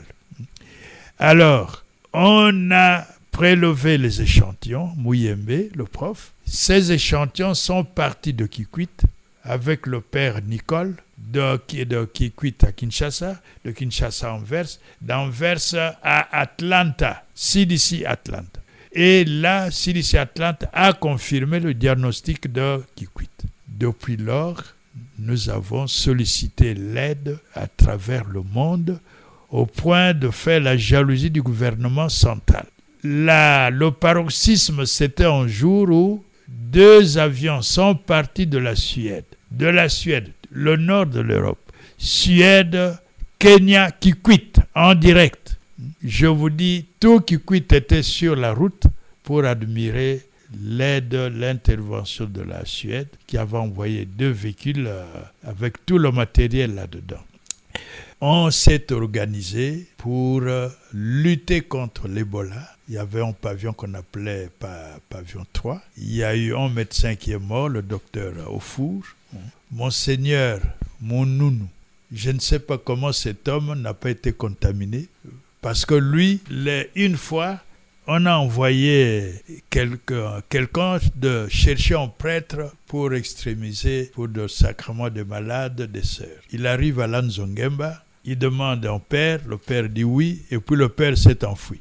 Alors, on a prélevé les échantillons, Muyembe, le prof. Ces échantillons sont partis de Kikwit avec le père Nicole, de, de Kikwit à Kinshasa, de Kinshasa à Anvers, d'Anvers à Atlanta, C D C Atlanta. Et là, C D C Atlanta a confirmé le diagnostic de Kikwit. Depuis lors, nous avons sollicité l'aide à travers le monde au point de faire la jalousie du gouvernement central. Là, le paroxysme, c'était un jour où deux avions sont partis de la Suède. De la Suède, le nord de l'Europe. Suède, Kenya, Kikwit, en direct. Je vous dis, tout Kikwit était sur la route pour admirer l'aide, l'intervention de la Suède qui avait envoyé deux véhicules euh, avec tout le matériel là-dedans. On s'est organisé pour euh, lutter contre l'Ebola. Il y avait un pavillon qu'on appelait pa- pavillon trois. Il y a eu un médecin qui est mort, le docteur Ofour. Monseigneur Mounounou, je ne sais pas comment cet homme n'a pas été contaminé, parce que lui, les, une fois, on a envoyé quelqu'un, quelqu'un de chercher un prêtre pour extrémiser, pour le sacrement des malades, des sœurs. Il arrive à Lanzongemba, il demande un père, le père dit oui, et puis le père s'est enfoui.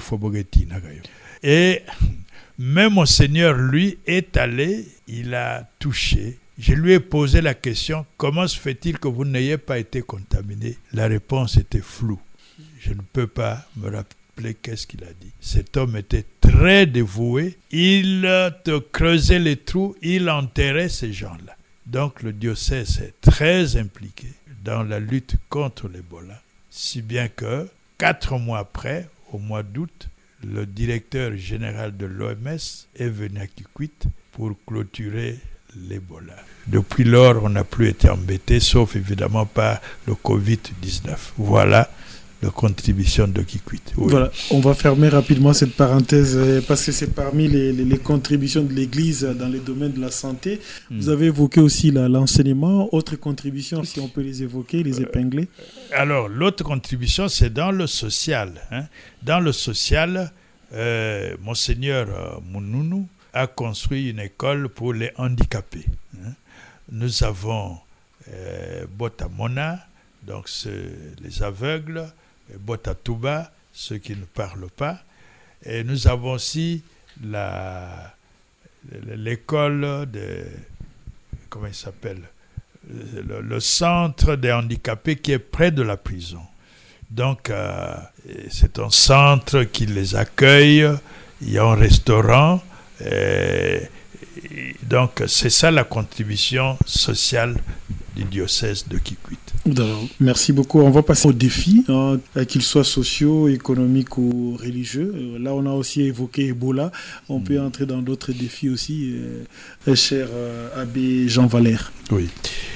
Et même Monseigneur, lui, est allé, il a touché. Je lui ai posé la question, comment se fait-il que vous n'ayez pas été contaminé? La réponse était floue. Je ne peux pas me rappeler qu'est-ce qu'il a dit. Cet homme était très dévoué. Il te creusait les trous, il enterrait ces gens-là. Donc le diocèse est très impliqué dans la lutte contre l'Ebola, si bien que quatre mois après, au mois d'août, le directeur général de l'O M S est venu à Kikwit pour clôturer l'Ebola. Depuis lors, on n'a plus été embêté, sauf évidemment par le covid dix-neuf. Voilà la contribution de Kikwit. Oui. Voilà, on va fermer rapidement cette parenthèse euh, parce que c'est parmi les, les, les contributions de l'Église dans les domaines de la santé. Mm. Vous avez évoqué aussi la, l'enseignement. Autres contributions, si on peut les évoquer, les épingler. Euh, alors, l'autre contribution, c'est dans le social. Hein. Dans le social, euh, Monseigneur euh, Mounounou a construit une école pour les handicapés. Hein. Nous avons euh, Botamona, donc les aveugles, Botatouba, ceux qui ne parlent pas. Et nous avons aussi la, l'école de, comment il s'appelle, le, le centre des handicapés qui est près de la prison. Donc, euh, c'est un centre qui les accueille, il y a un restaurant. Et, donc, c'est ça la contribution sociale du diocèse de Kikwit. Merci beaucoup. On va passer aux défis, hein, qu'ils soient sociaux, économiques ou religieux. Là, on a aussi évoqué Ebola. On mmh. peut entrer dans d'autres défis aussi, euh, cher euh, abbé Jean Valère. Oui.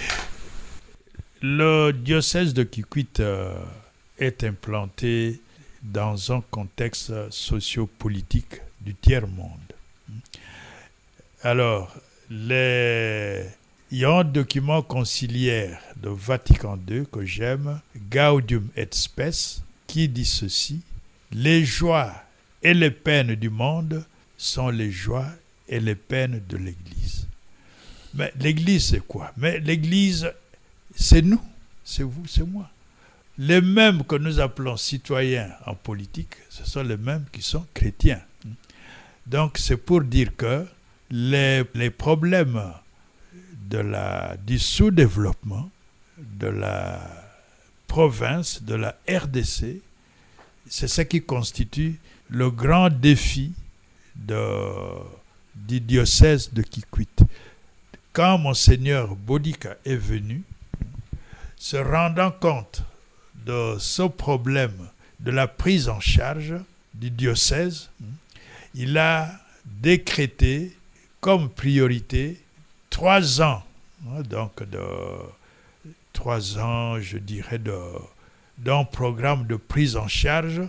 Le diocèse de Kikwit euh, est implanté dans un contexte socio-politique du tiers-monde. Alors, les... il y a un document conciliaire de Vatican deux que j'aime, Gaudium et Spes, qui dit ceci: les joies et les peines du monde sont les joies et les peines de l'Église. Mais l'Église, c'est quoi? Mais l'Église, c'est nous, c'est vous, c'est moi. Les mêmes que nous appelons citoyens en politique, ce sont les mêmes qui sont chrétiens. Donc, c'est pour dire que les, les problèmes de la, du sous-développement de la province, de la R D C, c'est ce qui constitue le grand défi de, du diocèse de Kikwit. Quand Monseigneur Bodica est venu, se rendant compte de ce problème de la prise en charge du diocèse, il a décrété comme priorité trois ans, donc de trois ans, je dirais, de, d'un programme de prise en charge,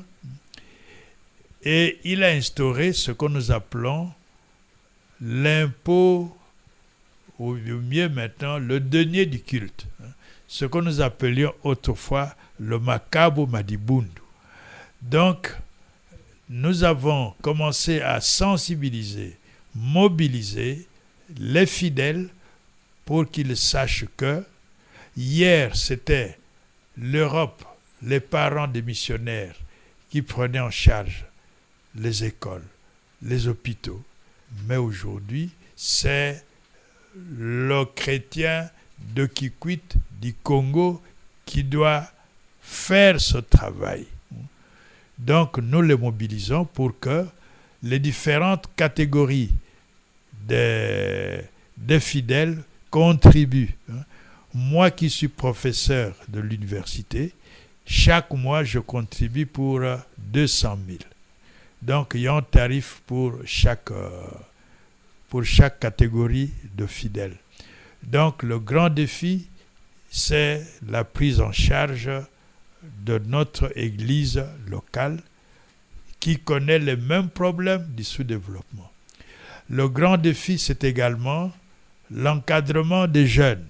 et il a instauré ce que nous appelons l'impôt, ou mieux maintenant, le denier du culte, ce que nous appelions autrefois le Makabo Madibundu. Donc, nous avons commencé à sensibiliser, mobiliser les fidèles pour qu'ils sachent que hier, c'était l'Europe, les parents des missionnaires qui prenaient en charge les écoles, les hôpitaux. Mais aujourd'hui, c'est le chrétien de Kikwit, du Congo, qui doit faire ce travail. Donc, nous les mobilisons pour que les différentes catégories des, des fidèles contribuent. Moi qui suis professeur de l'université, chaque mois, je contribue pour deux cent mille. Donc, il y a un tarif pour chaque, pour chaque catégorie de fidèles. Donc, le grand défi, c'est la prise en charge de notre église locale qui connaît les mêmes problèmes du sous-développement. Le grand défi, c'est également l'encadrement des jeunes.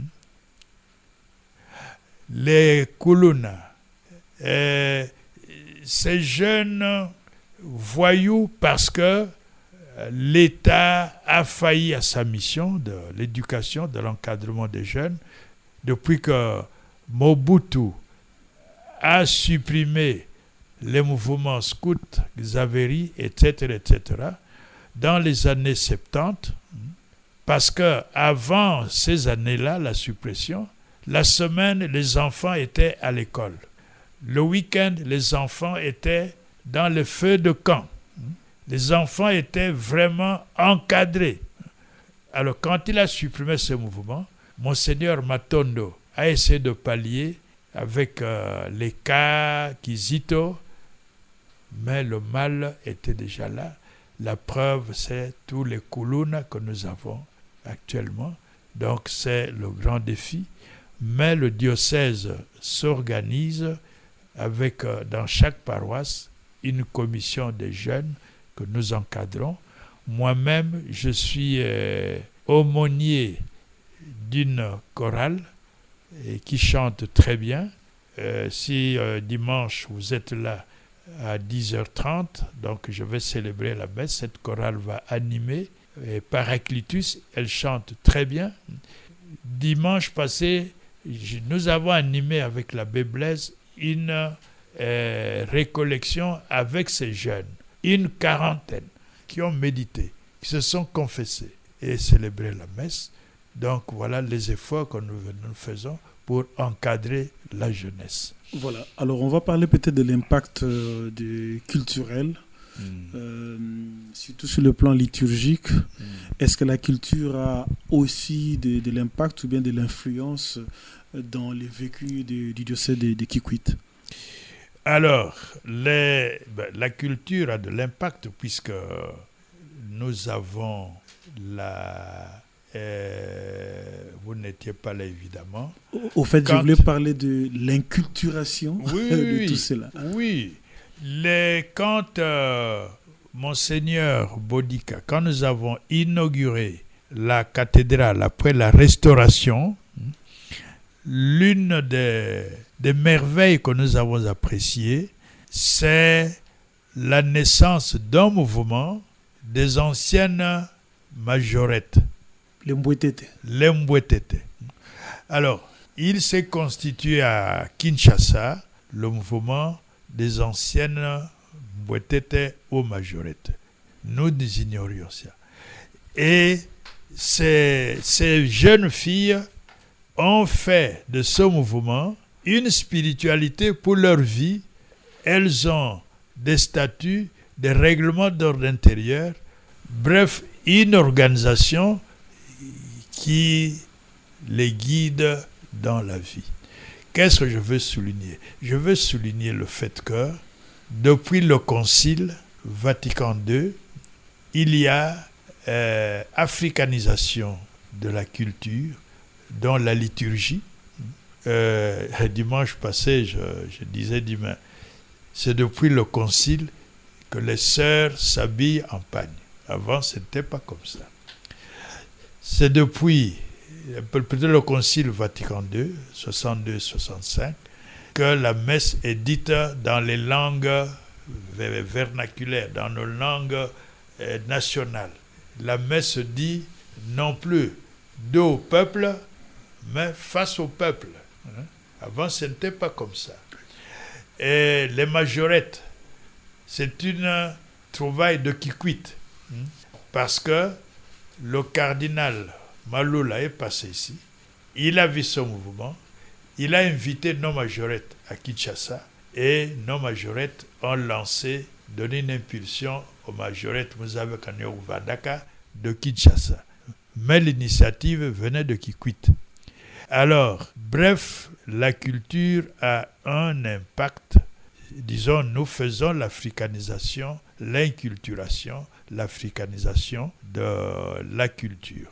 Les Kuluna, euh, ces jeunes voyous parce que l'État a failli à sa mission de l'éducation, de l'encadrement des jeunes, depuis que Mobutu a supprimé les mouvements scouts, Xaveri, et cetera, et cetera, dans les années soixante-dix, parce qu'avant ces années-là, la suppression, la semaine, les enfants étaient à l'école. Le week-end, les enfants étaient dans le feu de camp. Les enfants étaient vraiment encadrés. Alors, quand il a supprimé ce mouvement, Monseigneur Matondo a essayé de pallier avec euh, les cas Kizito, mais le mal était déjà là. La preuve, c'est tous les Kuluna que nous avons actuellement. Donc, c'est le grand défi. Mais le diocèse s'organise avec, euh, dans chaque paroisse, une commission des jeunes que nous encadrons. Moi-même, je suis euh, aumônier d'une chorale et qui chante très bien. Euh, si euh, dimanche vous êtes là à dix heures trente, donc je vais célébrer la messe, cette chorale va animer. Et Paraclitus, elle chante très bien. Dimanche passé, nous avons animé avec l'abbé Blaise une euh, récollection avec ces jeunes, une quarantaine qui ont médité, qui se sont confessés et célébré la messe. Donc voilà les efforts que nous, nous faisons pour encadrer la jeunesse. Voilà, alors on va parler peut-être de l'impact euh, du culturel mmh. euh, surtout sur le plan liturgique. Mmh. Est-ce que la culture a aussi de, de l'impact ou bien de l'influence dans les vécus de, du diocèse de, de Kikwit? Alors, les, ben, la culture a de l'impact puisque nous avons la... Euh, vous n'étiez pas là évidemment. Au, au fait, quand... je voulais parler de l'inculturation oui, de oui, tout cela. Oui, les, quand euh, Monseigneur Bodica, quand nous avons inauguré la cathédrale après la restauration, l'une des, des merveilles que nous avons appréciées, c'est la naissance d'un mouvement des anciennes majorettes. Les Mbwetete. Les Mbwetete. Alors, il s'est constitué à Kinshasa le mouvement des anciennes Mbwetete aux majorettes. Nous, nous ignorions ça. Et ces, ces jeunes filles ont fait de ce mouvement une spiritualité pour leur vie. Elles ont des statuts, des règlements d'ordre intérieur, bref, une organisation qui les guide dans la vie. Qu'est-ce que je veux souligner? Je veux souligner le fait que depuis le Concile Vatican deux, il y a euh, africanisation de la culture dans la liturgie. Euh, dimanche passé, je, je disais demain, c'est depuis le Concile que les sœurs s'habillent en pagne. Avant, ce n'était pas comme ça. C'est depuis peut-être le Concile Vatican deux, soixante-deux soixante-cinq, que la messe est dite dans les langues vernaculaires, dans nos langues nationales. La messe dit non plus dos au peuple, mais face au peuple. Avant, ce n'était pas comme ça. Et les majorettes, c'est une trouvaille de Kikwit, parce que le cardinal Maloula est passé ici, il a vu ce mouvement, il a invité nos majorettes à Kinshasa, et nos majorettes ont lancé, donné une impulsion aux majorettes Muzabe Kanyo Vadaka de Kinshasa. Mais l'initiative venait de Kikwit. Alors, bref, la culture a un impact. Disons, nous faisons l'africanisation, l'inculturation, l'africanisation de la culture.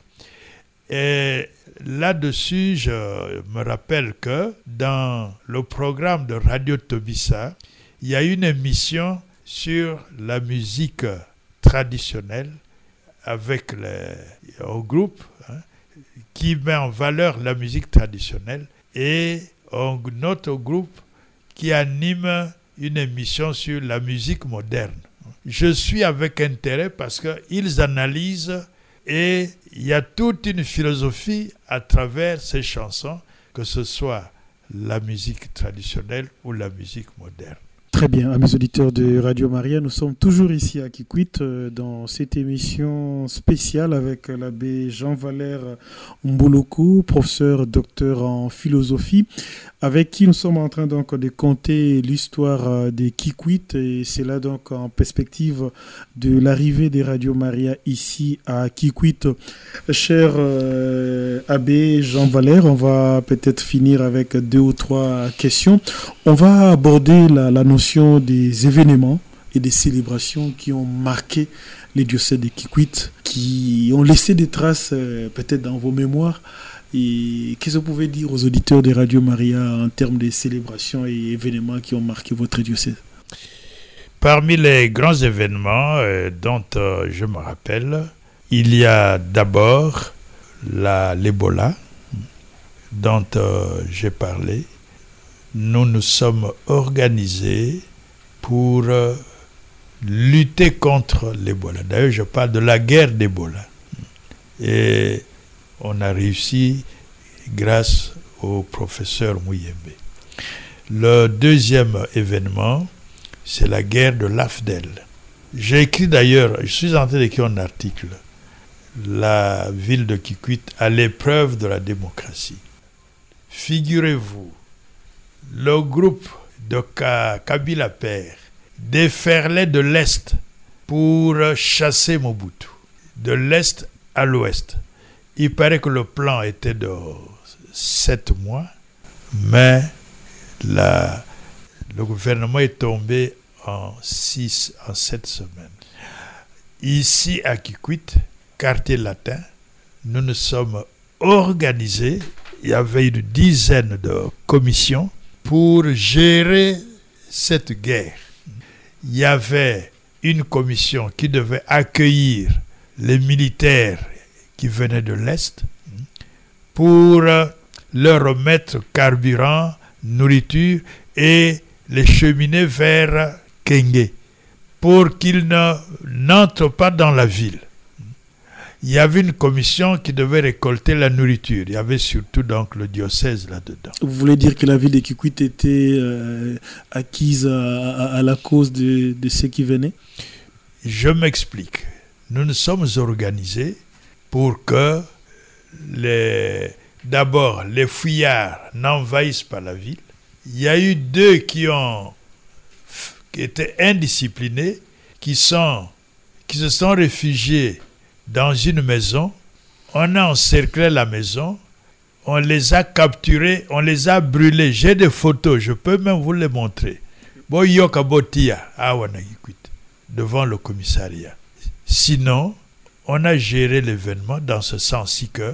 Et là-dessus, je me rappelle que dans le programme de Radio Tobissa, il y a une émission sur la musique traditionnelle avec les, un groupe hein, qui met en valeur la musique traditionnelle et un autre groupe qui anime une émission sur la musique moderne. Je suis avec intérêt parce qu'ils analysent et il y a toute une philosophie à travers ces chansons, que ce soit la musique traditionnelle ou la musique moderne. Très bien, amis auditeurs de Radio Maria, nous sommes toujours ici à Kikwit dans cette émission spéciale avec l'abbé Jean-Valère Mboloku, professeur docteur en philosophie, avec qui nous sommes en train donc de conter l'histoire des Kikwit, et c'est là donc en perspective de l'arrivée des Radio Maria ici à Kikwit. Cher euh, abbé Jean-Valère, on va peut-être finir avec deux ou trois questions. On va aborder la, la notion des événements et des célébrations qui ont marqué les diocèses de Kikwit, qui ont laissé des traces euh, peut-être dans vos mémoires. Et qu'est-ce que vous pouvez dire aux auditeurs de Radio Maria en termes de célébrations et événements qui ont marqué votre diocèse? Parmi les grands événements euh, dont euh, je me rappelle, il y a d'abord la, l'Ebola, dont euh, j'ai parlé. Nous nous sommes organisés pour euh, lutter contre l'Ebola. D'ailleurs, je parle de la guerre d'Ebola. Et on a réussi grâce au professeur Mouyembe. Le deuxième événement, c'est la guerre de l'A F D E L. J'ai écrit d'ailleurs, je suis en train d'écrire un article, la ville de Kikwit à l'épreuve de la démocratie. Figurez-vous, le groupe de Kabila Père déferlait de l'Est pour chasser Mobutu, de l'est à l'ouest. Il paraît que le plan était de sept mois, mais la, le gouvernement est tombé en six, en sept semaines. Ici à Kikwit, quartier latin, nous nous sommes organisés. Il y avait une dizaine de commissions pour gérer cette guerre. Il y avait une commission qui devait accueillir les militaires qui venaient de l'Est pour leur remettre carburant, nourriture et les cheminer vers Kenge pour qu'ils ne, n'entrent pas dans la ville. Il y avait une commission qui devait récolter la nourriture. Il y avait surtout donc le diocèse là-dedans. Vous voulez dire que la ville de Kikwit était euh, acquise à, à, à la cause de, de ceux qui venaient? Je m'explique. Nous nous sommes organisés pour que les, d'abord les fuyards n'envahissent pas la ville. Il y a eu deux qui ont qui étaient indisciplinés, qui sont qui se sont réfugiés dans une maison. On a encerclé la maison, on les a capturés, on les a brûlés. J'ai des photos, je peux même vous les montrer. Boyoka Botia, devant le commissariat. Sinon, on a géré l'événement dans ce sens-ci que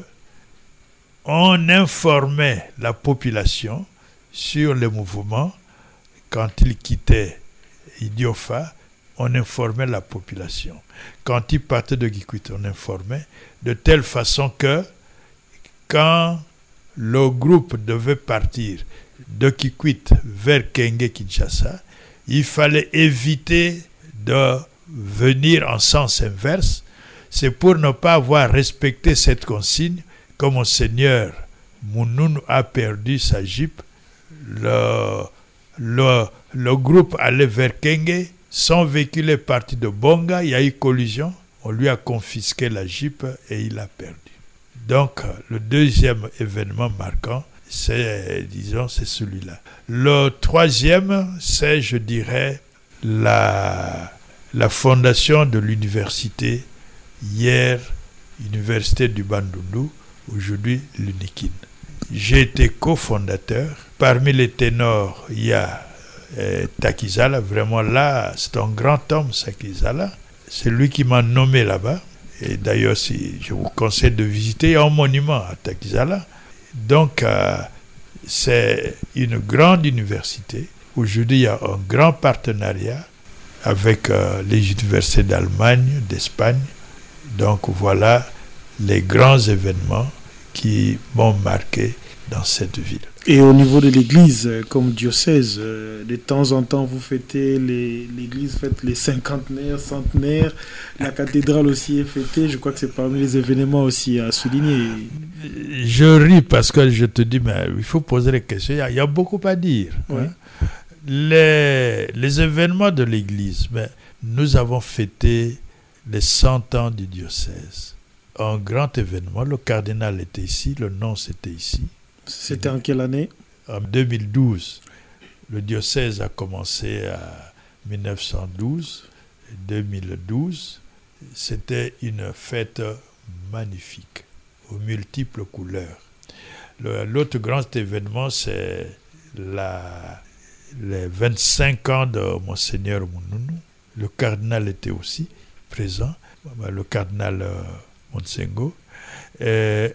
on informait la population sur les mouvements. Quand ils quittaient Idiofa, on informait la population. Quand ils partaient de Kikwit, on informait de telle façon que quand le groupe devait partir de Kikwit vers Kenge-Kinshasa, il fallait éviter de venir en sens inverse. C'est pour ne pas avoir respecté cette consigne que Monseigneur Mounoun a perdu sa Jeep. Le, le, le groupe allait vers Kenge. Son véhicule est parti de Bonga. Il y a eu collision. On lui a confisqué la Jeep et il a perdu. Donc, le deuxième événement marquant, c'est, disons, c'est celui-là. Le troisième, c'est, je dirais, la, la fondation de l'université, hier, Université du Bandundu, aujourd'hui l'Unikin. J'ai été cofondateur. Parmi les ténors, il y a euh, Takizala. Vraiment là, c'est un grand homme, Takizala. C'est lui qui m'a nommé là-bas. Et d'ailleurs, si je vous conseille de visiter, il y a un monument à Takizala. Donc, euh, c'est une grande université. Aujourd'hui, il y a un grand partenariat avec euh, les universités d'Allemagne, d'Espagne. Donc, voilà les grands événements qui m'ont marqué dans cette ville. Et au niveau de l'église, comme diocèse, de temps en temps, vous fêtez, les, l'église fête les cinquantenaires, centenaires, la cathédrale aussi est fêtée. Je crois que c'est parmi les événements aussi à souligner. Je ris parce que je te dis, mais il faut poser les questions. Il y a, il y a beaucoup à dire. Oui. Hein. Les, les événements de l'église, mais nous avons fêté les cent ans du diocèse. Un grand événement, le cardinal était ici, le nonce était ici. C'était en quelle année? En deux mille douze. Le diocèse a commencé à dix-neuf cent douze. deux mille douze, c'était une fête magnifique, aux multiples couleurs. Le, l'autre grand événement, c'est la, les vingt-cinq ans de Monseigneur Mounoun. Le cardinal était aussi présent, le cardinal euh, Monsengo. Et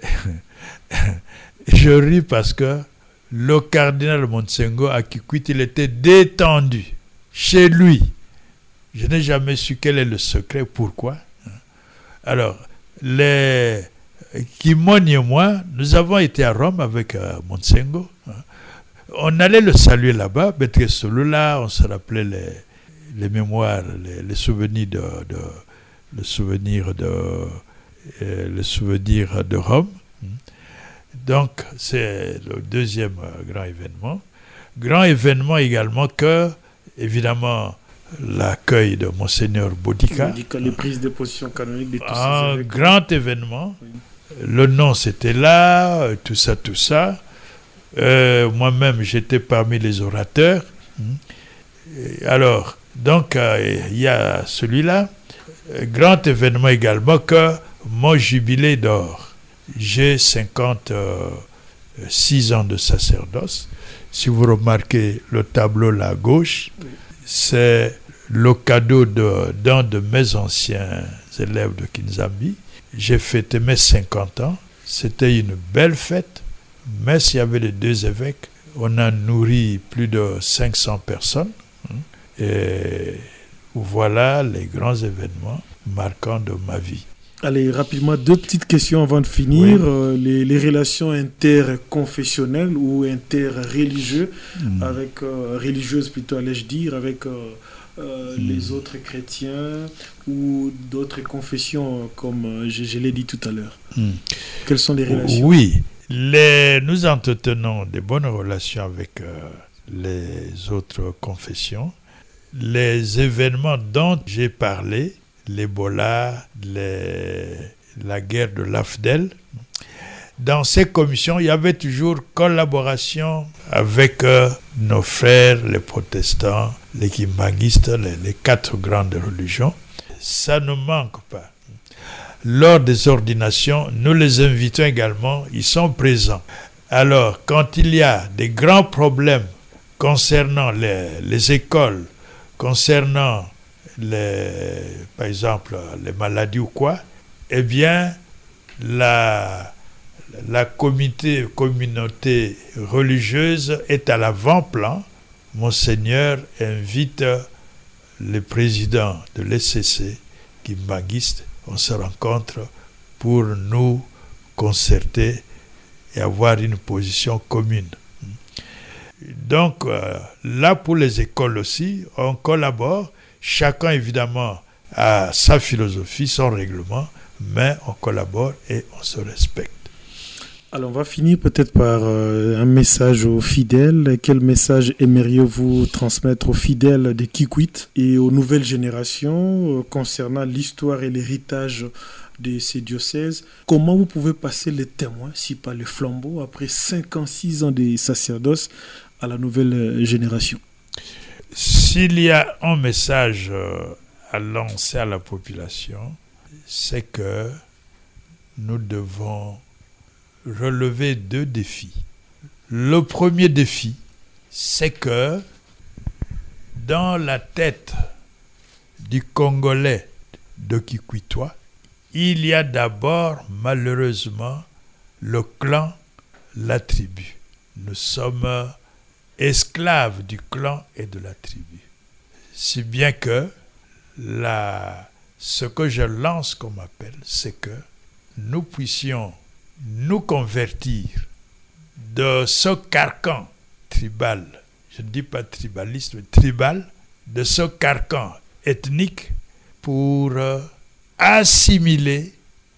je ris parce que le cardinal Monsengo à Kikwit, il était détendu chez lui. Je n'ai jamais su quel est le secret, pourquoi. Alors, les Kimoni et moi, nous avons été à Rome avec euh, Monsengo. On allait le saluer là-bas, Bétré Solula, on se rappelait les, les mémoires, les, les souvenirs de, de le souvenir de euh, le souvenir de Rome. Donc, c'est le deuxième grand événement. Grand événement également que, évidemment, l'accueil de Monseigneur Bodica. Bodica, les prises de position canoniques de tous Un ces évêques. grand événement. Oui. Le nom, c'était là, tout ça, tout ça. Euh, moi-même, j'étais parmi les orateurs. Et alors, donc, euh, il y a celui-là. grand événement également que mon jubilé d'or. J'ai cinquante-six ans de sacerdoce. Si vous remarquez le tableau là à gauche, c'est le cadeau de, d'un de mes anciens élèves de Kinzambi. J'ai fêté mes cinquante ans. C'était une belle fête. Mais s'il y avait les deux évêques, on a nourri plus de cinq cents personnes. Et voilà les grands événements marquants de ma vie. Allez, rapidement, deux petites questions avant de finir. Oui. Euh, les, les relations interconfessionnelles ou interreligieuses, mmh. avec, euh, religieuses plutôt, allais-je dire, avec euh, euh, mmh. les autres chrétiens ou d'autres confessions, comme euh, je, je l'ai dit tout à l'heure. Mmh. Quelles sont les relations ? Oui, les, nous entretenons de bonnes relations avec euh, les autres confessions. Les événements dont j'ai parlé, l'Ebola, les, la guerre de l'A F D E L. Dans ces commissions, il y avait toujours collaboration avec euh, nos frères, les protestants, les kimbanguistes, les, les quatre grandes religions. Ça ne manque pas. Lors des ordinations, nous les invitons également, ils sont présents. Alors, quand il y a des grands problèmes concernant les, les écoles, concernant Les, par exemple, les maladies ou quoi, eh bien, la, la comité, communauté religieuse est à l'avant-plan. Monseigneur invite le président de l'E C C, kimbanguiste, on se rencontre pour nous concerter et avoir une position commune. Donc, euh, là, pour les écoles aussi, on collabore. Chacun, évidemment, a sa philosophie, son règlement, mais on collabore et on se respecte. Alors, on va finir peut-être par euh, un message aux fidèles. Quel message aimeriez-vous transmettre aux fidèles de Kikwit et aux nouvelles générations euh, concernant l'histoire et l'héritage de ces diocèses? Comment vous pouvez passer les témoins, si pas le flambeau, après cinquante-six ans de sacerdoce à la nouvelle génération? S'il y a un message à lancer à la population, c'est que nous devons relever deux défis. Le premier défi, c'est que dans la tête du Congolais de Kikwitois, il y a d'abord, malheureusement, le clan, la tribu. Nous sommes esclaves du clan et de la tribu. Si bien que la, ce que je lance comme appel, c'est que nous puissions nous convertir de ce carcan tribal, je ne dis pas tribaliste, mais tribal, de ce carcan ethnique pour euh, assimiler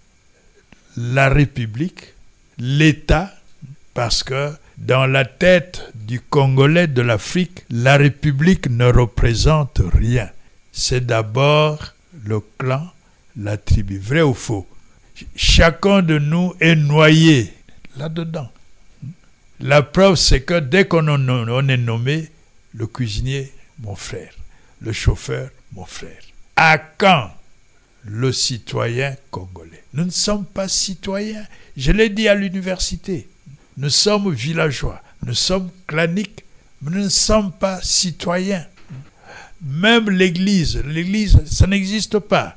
la République, l'État, parce que dans la tête du Congolais de l'Afrique, la République ne représente rien. C'est d'abord le clan, la tribu. Vrai ou faux? Chacun de nous est noyé là-dedans. La preuve, c'est que dès qu'on on est nommé, le cuisinier, mon frère, le chauffeur, mon frère. À quand le citoyen congolais? Nous ne sommes pas citoyens. Je l'ai dit à l'université. Nous sommes villageois, nous sommes claniques, mais nous ne sommes pas citoyens. Même l'église, l'église, ça n'existe pas.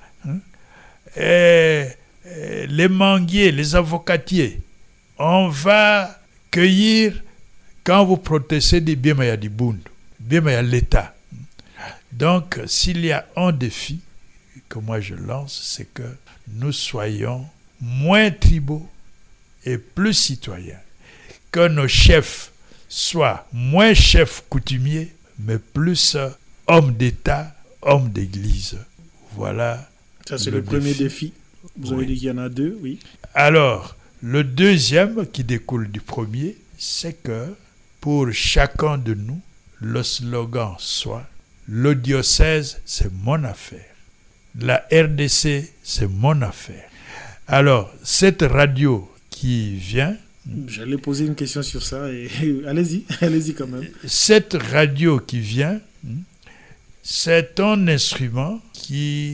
Et, et les manguiers, les avocatiers, on va cueillir quand vous protestez des biens du Bundu, biens l'État. Donc, s'il y a un défi que moi je lance, c'est que nous soyons moins tribaux et plus citoyens. Que nos chefs soient moins chefs coutumiers, mais plus hommes d'État, hommes d'Église. Voilà. Ça, c'est le, le premier défi. défi. Vous oui. avez dit qu'il y en a deux, oui. Alors, le deuxième qui découle du premier, c'est que pour chacun de nous, le slogan soit « Le diocèse, c'est mon affaire. La R D C, c'est mon affaire. » Alors, cette radio qui vient... J'allais poser une question sur ça et allez-y, allez-y quand même. Cette radio qui vient, c'est un instrument qui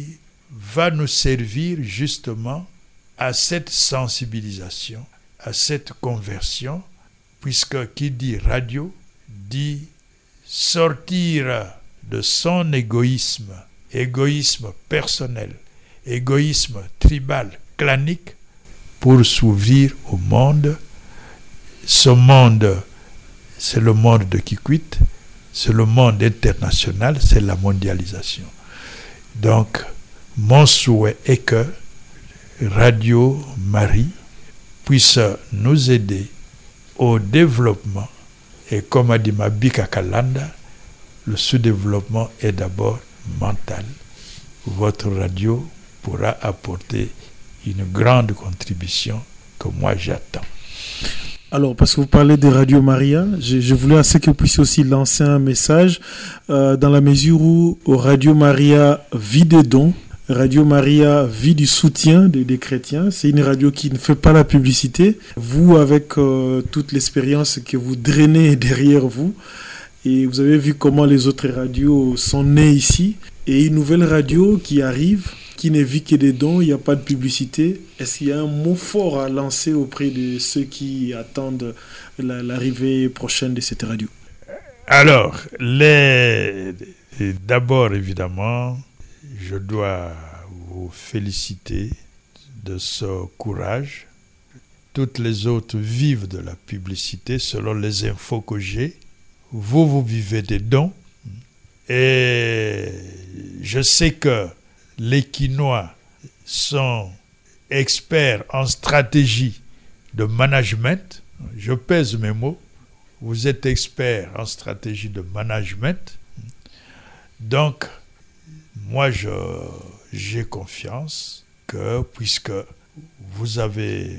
va nous servir justement à cette sensibilisation, à cette conversion, puisque qui dit radio dit sortir de son égoïsme, égoïsme personnel, égoïsme tribal, clanique, pour s'ouvrir au monde. Ce monde, c'est le monde de Kikwit, c'est le monde international, c'est la mondialisation. Donc, mon souhait est que Radio Marie puisse nous aider au développement. Et comme a dit Mabika Kalanda, le sous-développement est d'abord mental. Votre radio pourra apporter une grande contribution que moi j'attends. Alors, parce que vous parlez de Radio Maria, je, je voulais assez que vous puissiez aussi lancer un message euh, dans la mesure où Radio Maria vit des dons, Radio Maria vit du soutien des, des chrétiens. C'est une radio qui ne fait pas la publicité. Vous, avec euh, toute l'expérience que vous drainez derrière vous, et vous avez vu comment les autres radios sont nées ici, et une nouvelle radio qui arrive, qui ne vit que des dons, il n'y a pas de publicité. Est-ce qu'il y a un mot fort à lancer auprès de ceux qui attendent la, l'arrivée prochaine de cette radio? Alors, les... d'abord, évidemment, je dois vous féliciter de ce courage. Toutes les autres vivent de la publicité selon les infos que j'ai. Vous, vous vivez des dons. Et je sais que les Quinois sont experts en stratégie de management. Je pèse mes mots. Vous êtes experts en stratégie de management. Donc, moi, je, j'ai confiance que, puisque vous avez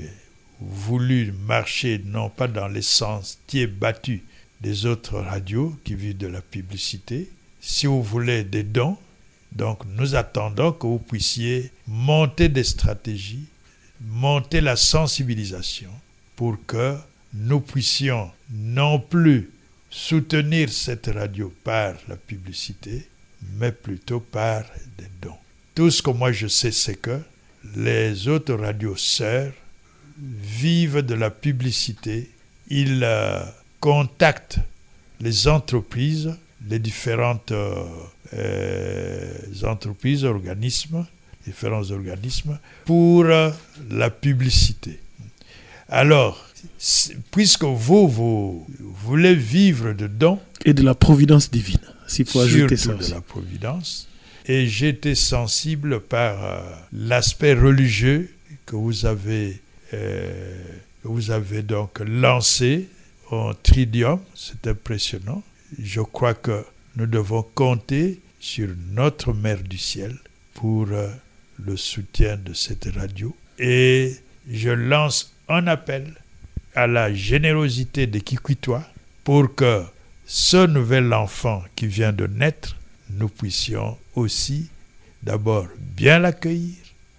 voulu marcher non pas dans les sentiers battus des autres radios qui vivent de la publicité, si vous voulez des dons, donc nous attendons que vous puissiez monter des stratégies, monter la sensibilisation pour que nous puissions non plus soutenir cette radio par la publicité, mais plutôt par des dons. Tout ce que moi je sais, c'est que les autres radios sœurs vivent de la publicité. Ils euh, contactent les entreprises, les différentes euh, euh, entreprises, organismes, différents organismes, pour euh, la publicité. Alors, puisque vous, vous voulez vivre de dons et de la providence divine, s'il faut ajouter ça aussi. De la providence. Et j'étais sensible par euh, l'aspect religieux que vous avez, euh, que vous avez donc lancé en Tridium. C'est impressionnant. Je crois que nous devons compter sur notre Mère du Ciel pour euh, le soutien de cette radio. Et je lance un appel à la générosité des Kikwitois pour que ce nouvel enfant qui vient de naître, nous puissions aussi d'abord bien l'accueillir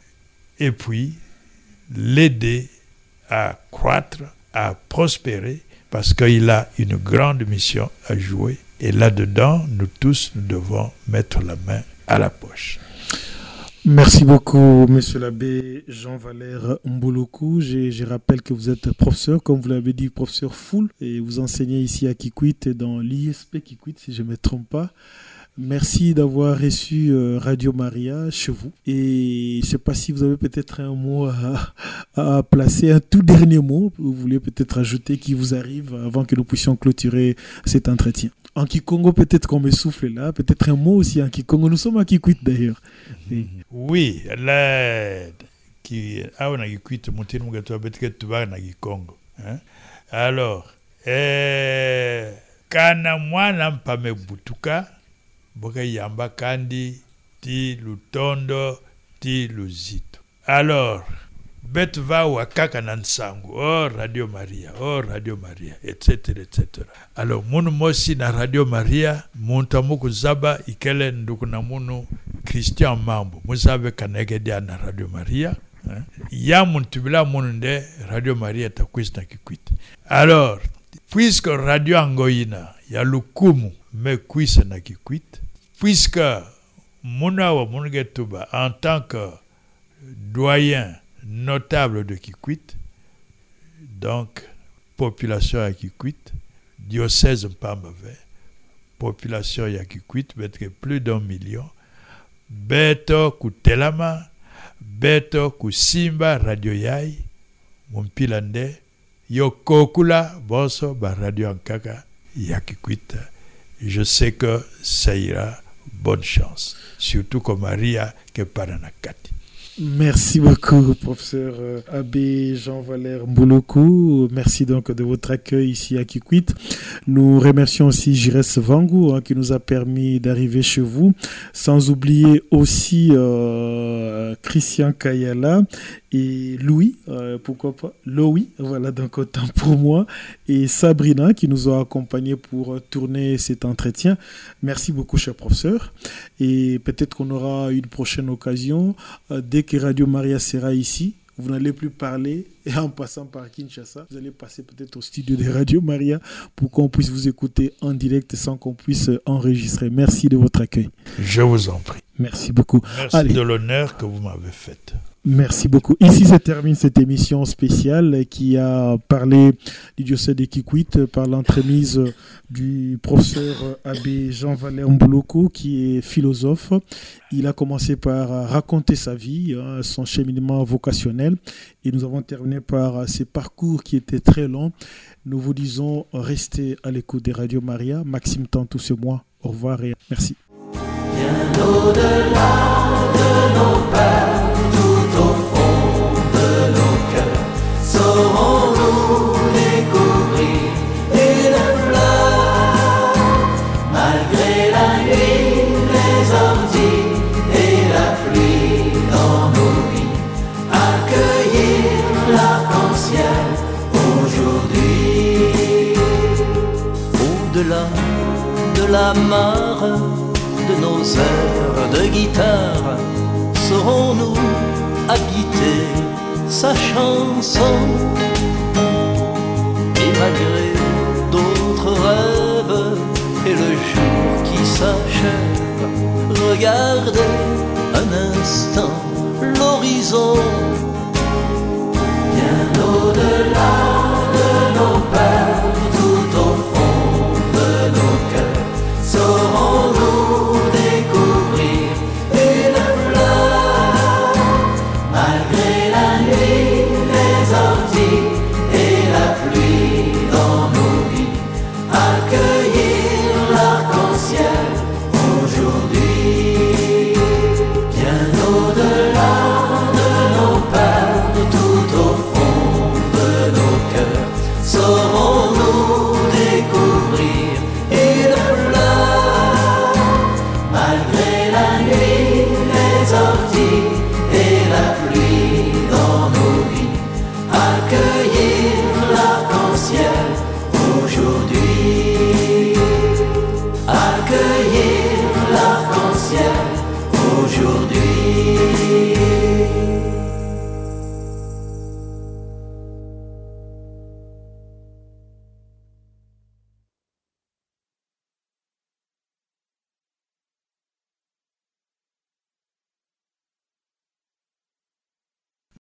et puis l'aider à croître, à prospérer, parce qu'il a une grande mission à jouer. Et là-dedans, nous tous, nous devons mettre la main à la poche. Merci beaucoup, monsieur l'abbé Jean-Valère Mboloku. Je, je rappelle que vous êtes professeur, comme vous l'avez dit, professeur full, et vous enseignez ici à Kikwit, dans l'I S P Kikwit, si je ne me trompe pas. Merci d'avoir reçu euh, Radio Maria chez vous. Et je ne sais pas si vous avez peut-être un mot à, à placer, un tout dernier mot, vous voulez peut-être ajouter qui vous arrive avant que nous puissions clôturer cet entretien. En Kikongo, peut-être qu'on me souffle là, peut-être un mot aussi en Kikongo. Nous sommes à Kikwit d'ailleurs. Oui, oui là, qui a on a Kikwit, monter nous gâteau peut-être tu vas na Kikongo. Alors, eh, kana mwana mpame butuka, boka yamba kandi ti lutondo ti luzito. Alors, bet va wakaka nansangu, oh Radio Maria, oh Radio Maria, et cetera, et cetera. Alors, munu mosi na Radio Maria, muntamuku zaba ikele nduku na munu Christian Mambo, musabe kanege na Radio Maria. Hein? Ya muntubila munu de Radio Maria takwis na Kikwit. Alors, puisque Radio Angoina, ya lukumu me kwis na Kikwit, puisque Munawa Mungetuba, en tant que doyen notable de Kikwit, donc population à Kikwit, diocèse Mpambave, population à Kikwit, plus d'un million, Beto Kutelama, Beto Kusimba Radio Yai, Mumpilande, Yokokula, Bonso, ba Radio Ankaka, Yakikwit. Je sais que ça ira, bonne chance. Surtout comme Maria que Paranakati. Merci beaucoup, professeur Abbé Jean-Valère Mboulokou. Merci donc de votre accueil ici à Kikwit. Nous remercions aussi Jires Vangou hein, qui nous a permis d'arriver chez vous. Sans oublier aussi euh, Christian Kayala et Louis, euh, pourquoi pas Louis, voilà donc autant pour moi, et Sabrina qui nous ont accompagnés pour tourner cet entretien. Merci beaucoup, cher professeur. Et peut-être qu'on aura une prochaine occasion euh, dès que Radio Maria sera ici. Vous n'allez plus parler et en passant par Kinshasa, vous allez passer peut-être au studio de Radio Maria pour qu'on puisse vous écouter en direct sans qu'on puisse enregistrer. Merci de votre accueil. Je vous en prie. Merci beaucoup. Merci Allez. de l'honneur que vous m'avez fait. Merci beaucoup. Ici se termine cette émission spéciale qui a parlé du diocèse de Kikwit par l'entremise du professeur Abbé Jean-Valère Mboulokou qui est philosophe. Il a commencé par raconter sa vie, hein, son cheminement vocationnel et nous avons terminé par ses parcours qui étaient très longs. Nous vous disons restez à l'écoute des Radio Maria. Maxime Tantou, ce mois. Au revoir et merci. Bien au-delà de nos peurs, saurons-nous découvrir une fleur, malgré la nuit, les orties et la pluie dans nos vies, accueillir l'arc-en-ciel aujourd'hui. Au-delà de la mare, de nos heures de guitare, saurons-nous habiter sa chanson, et malgré d'autres rêves et le jour qui s'achève, regardez un instant l'horizon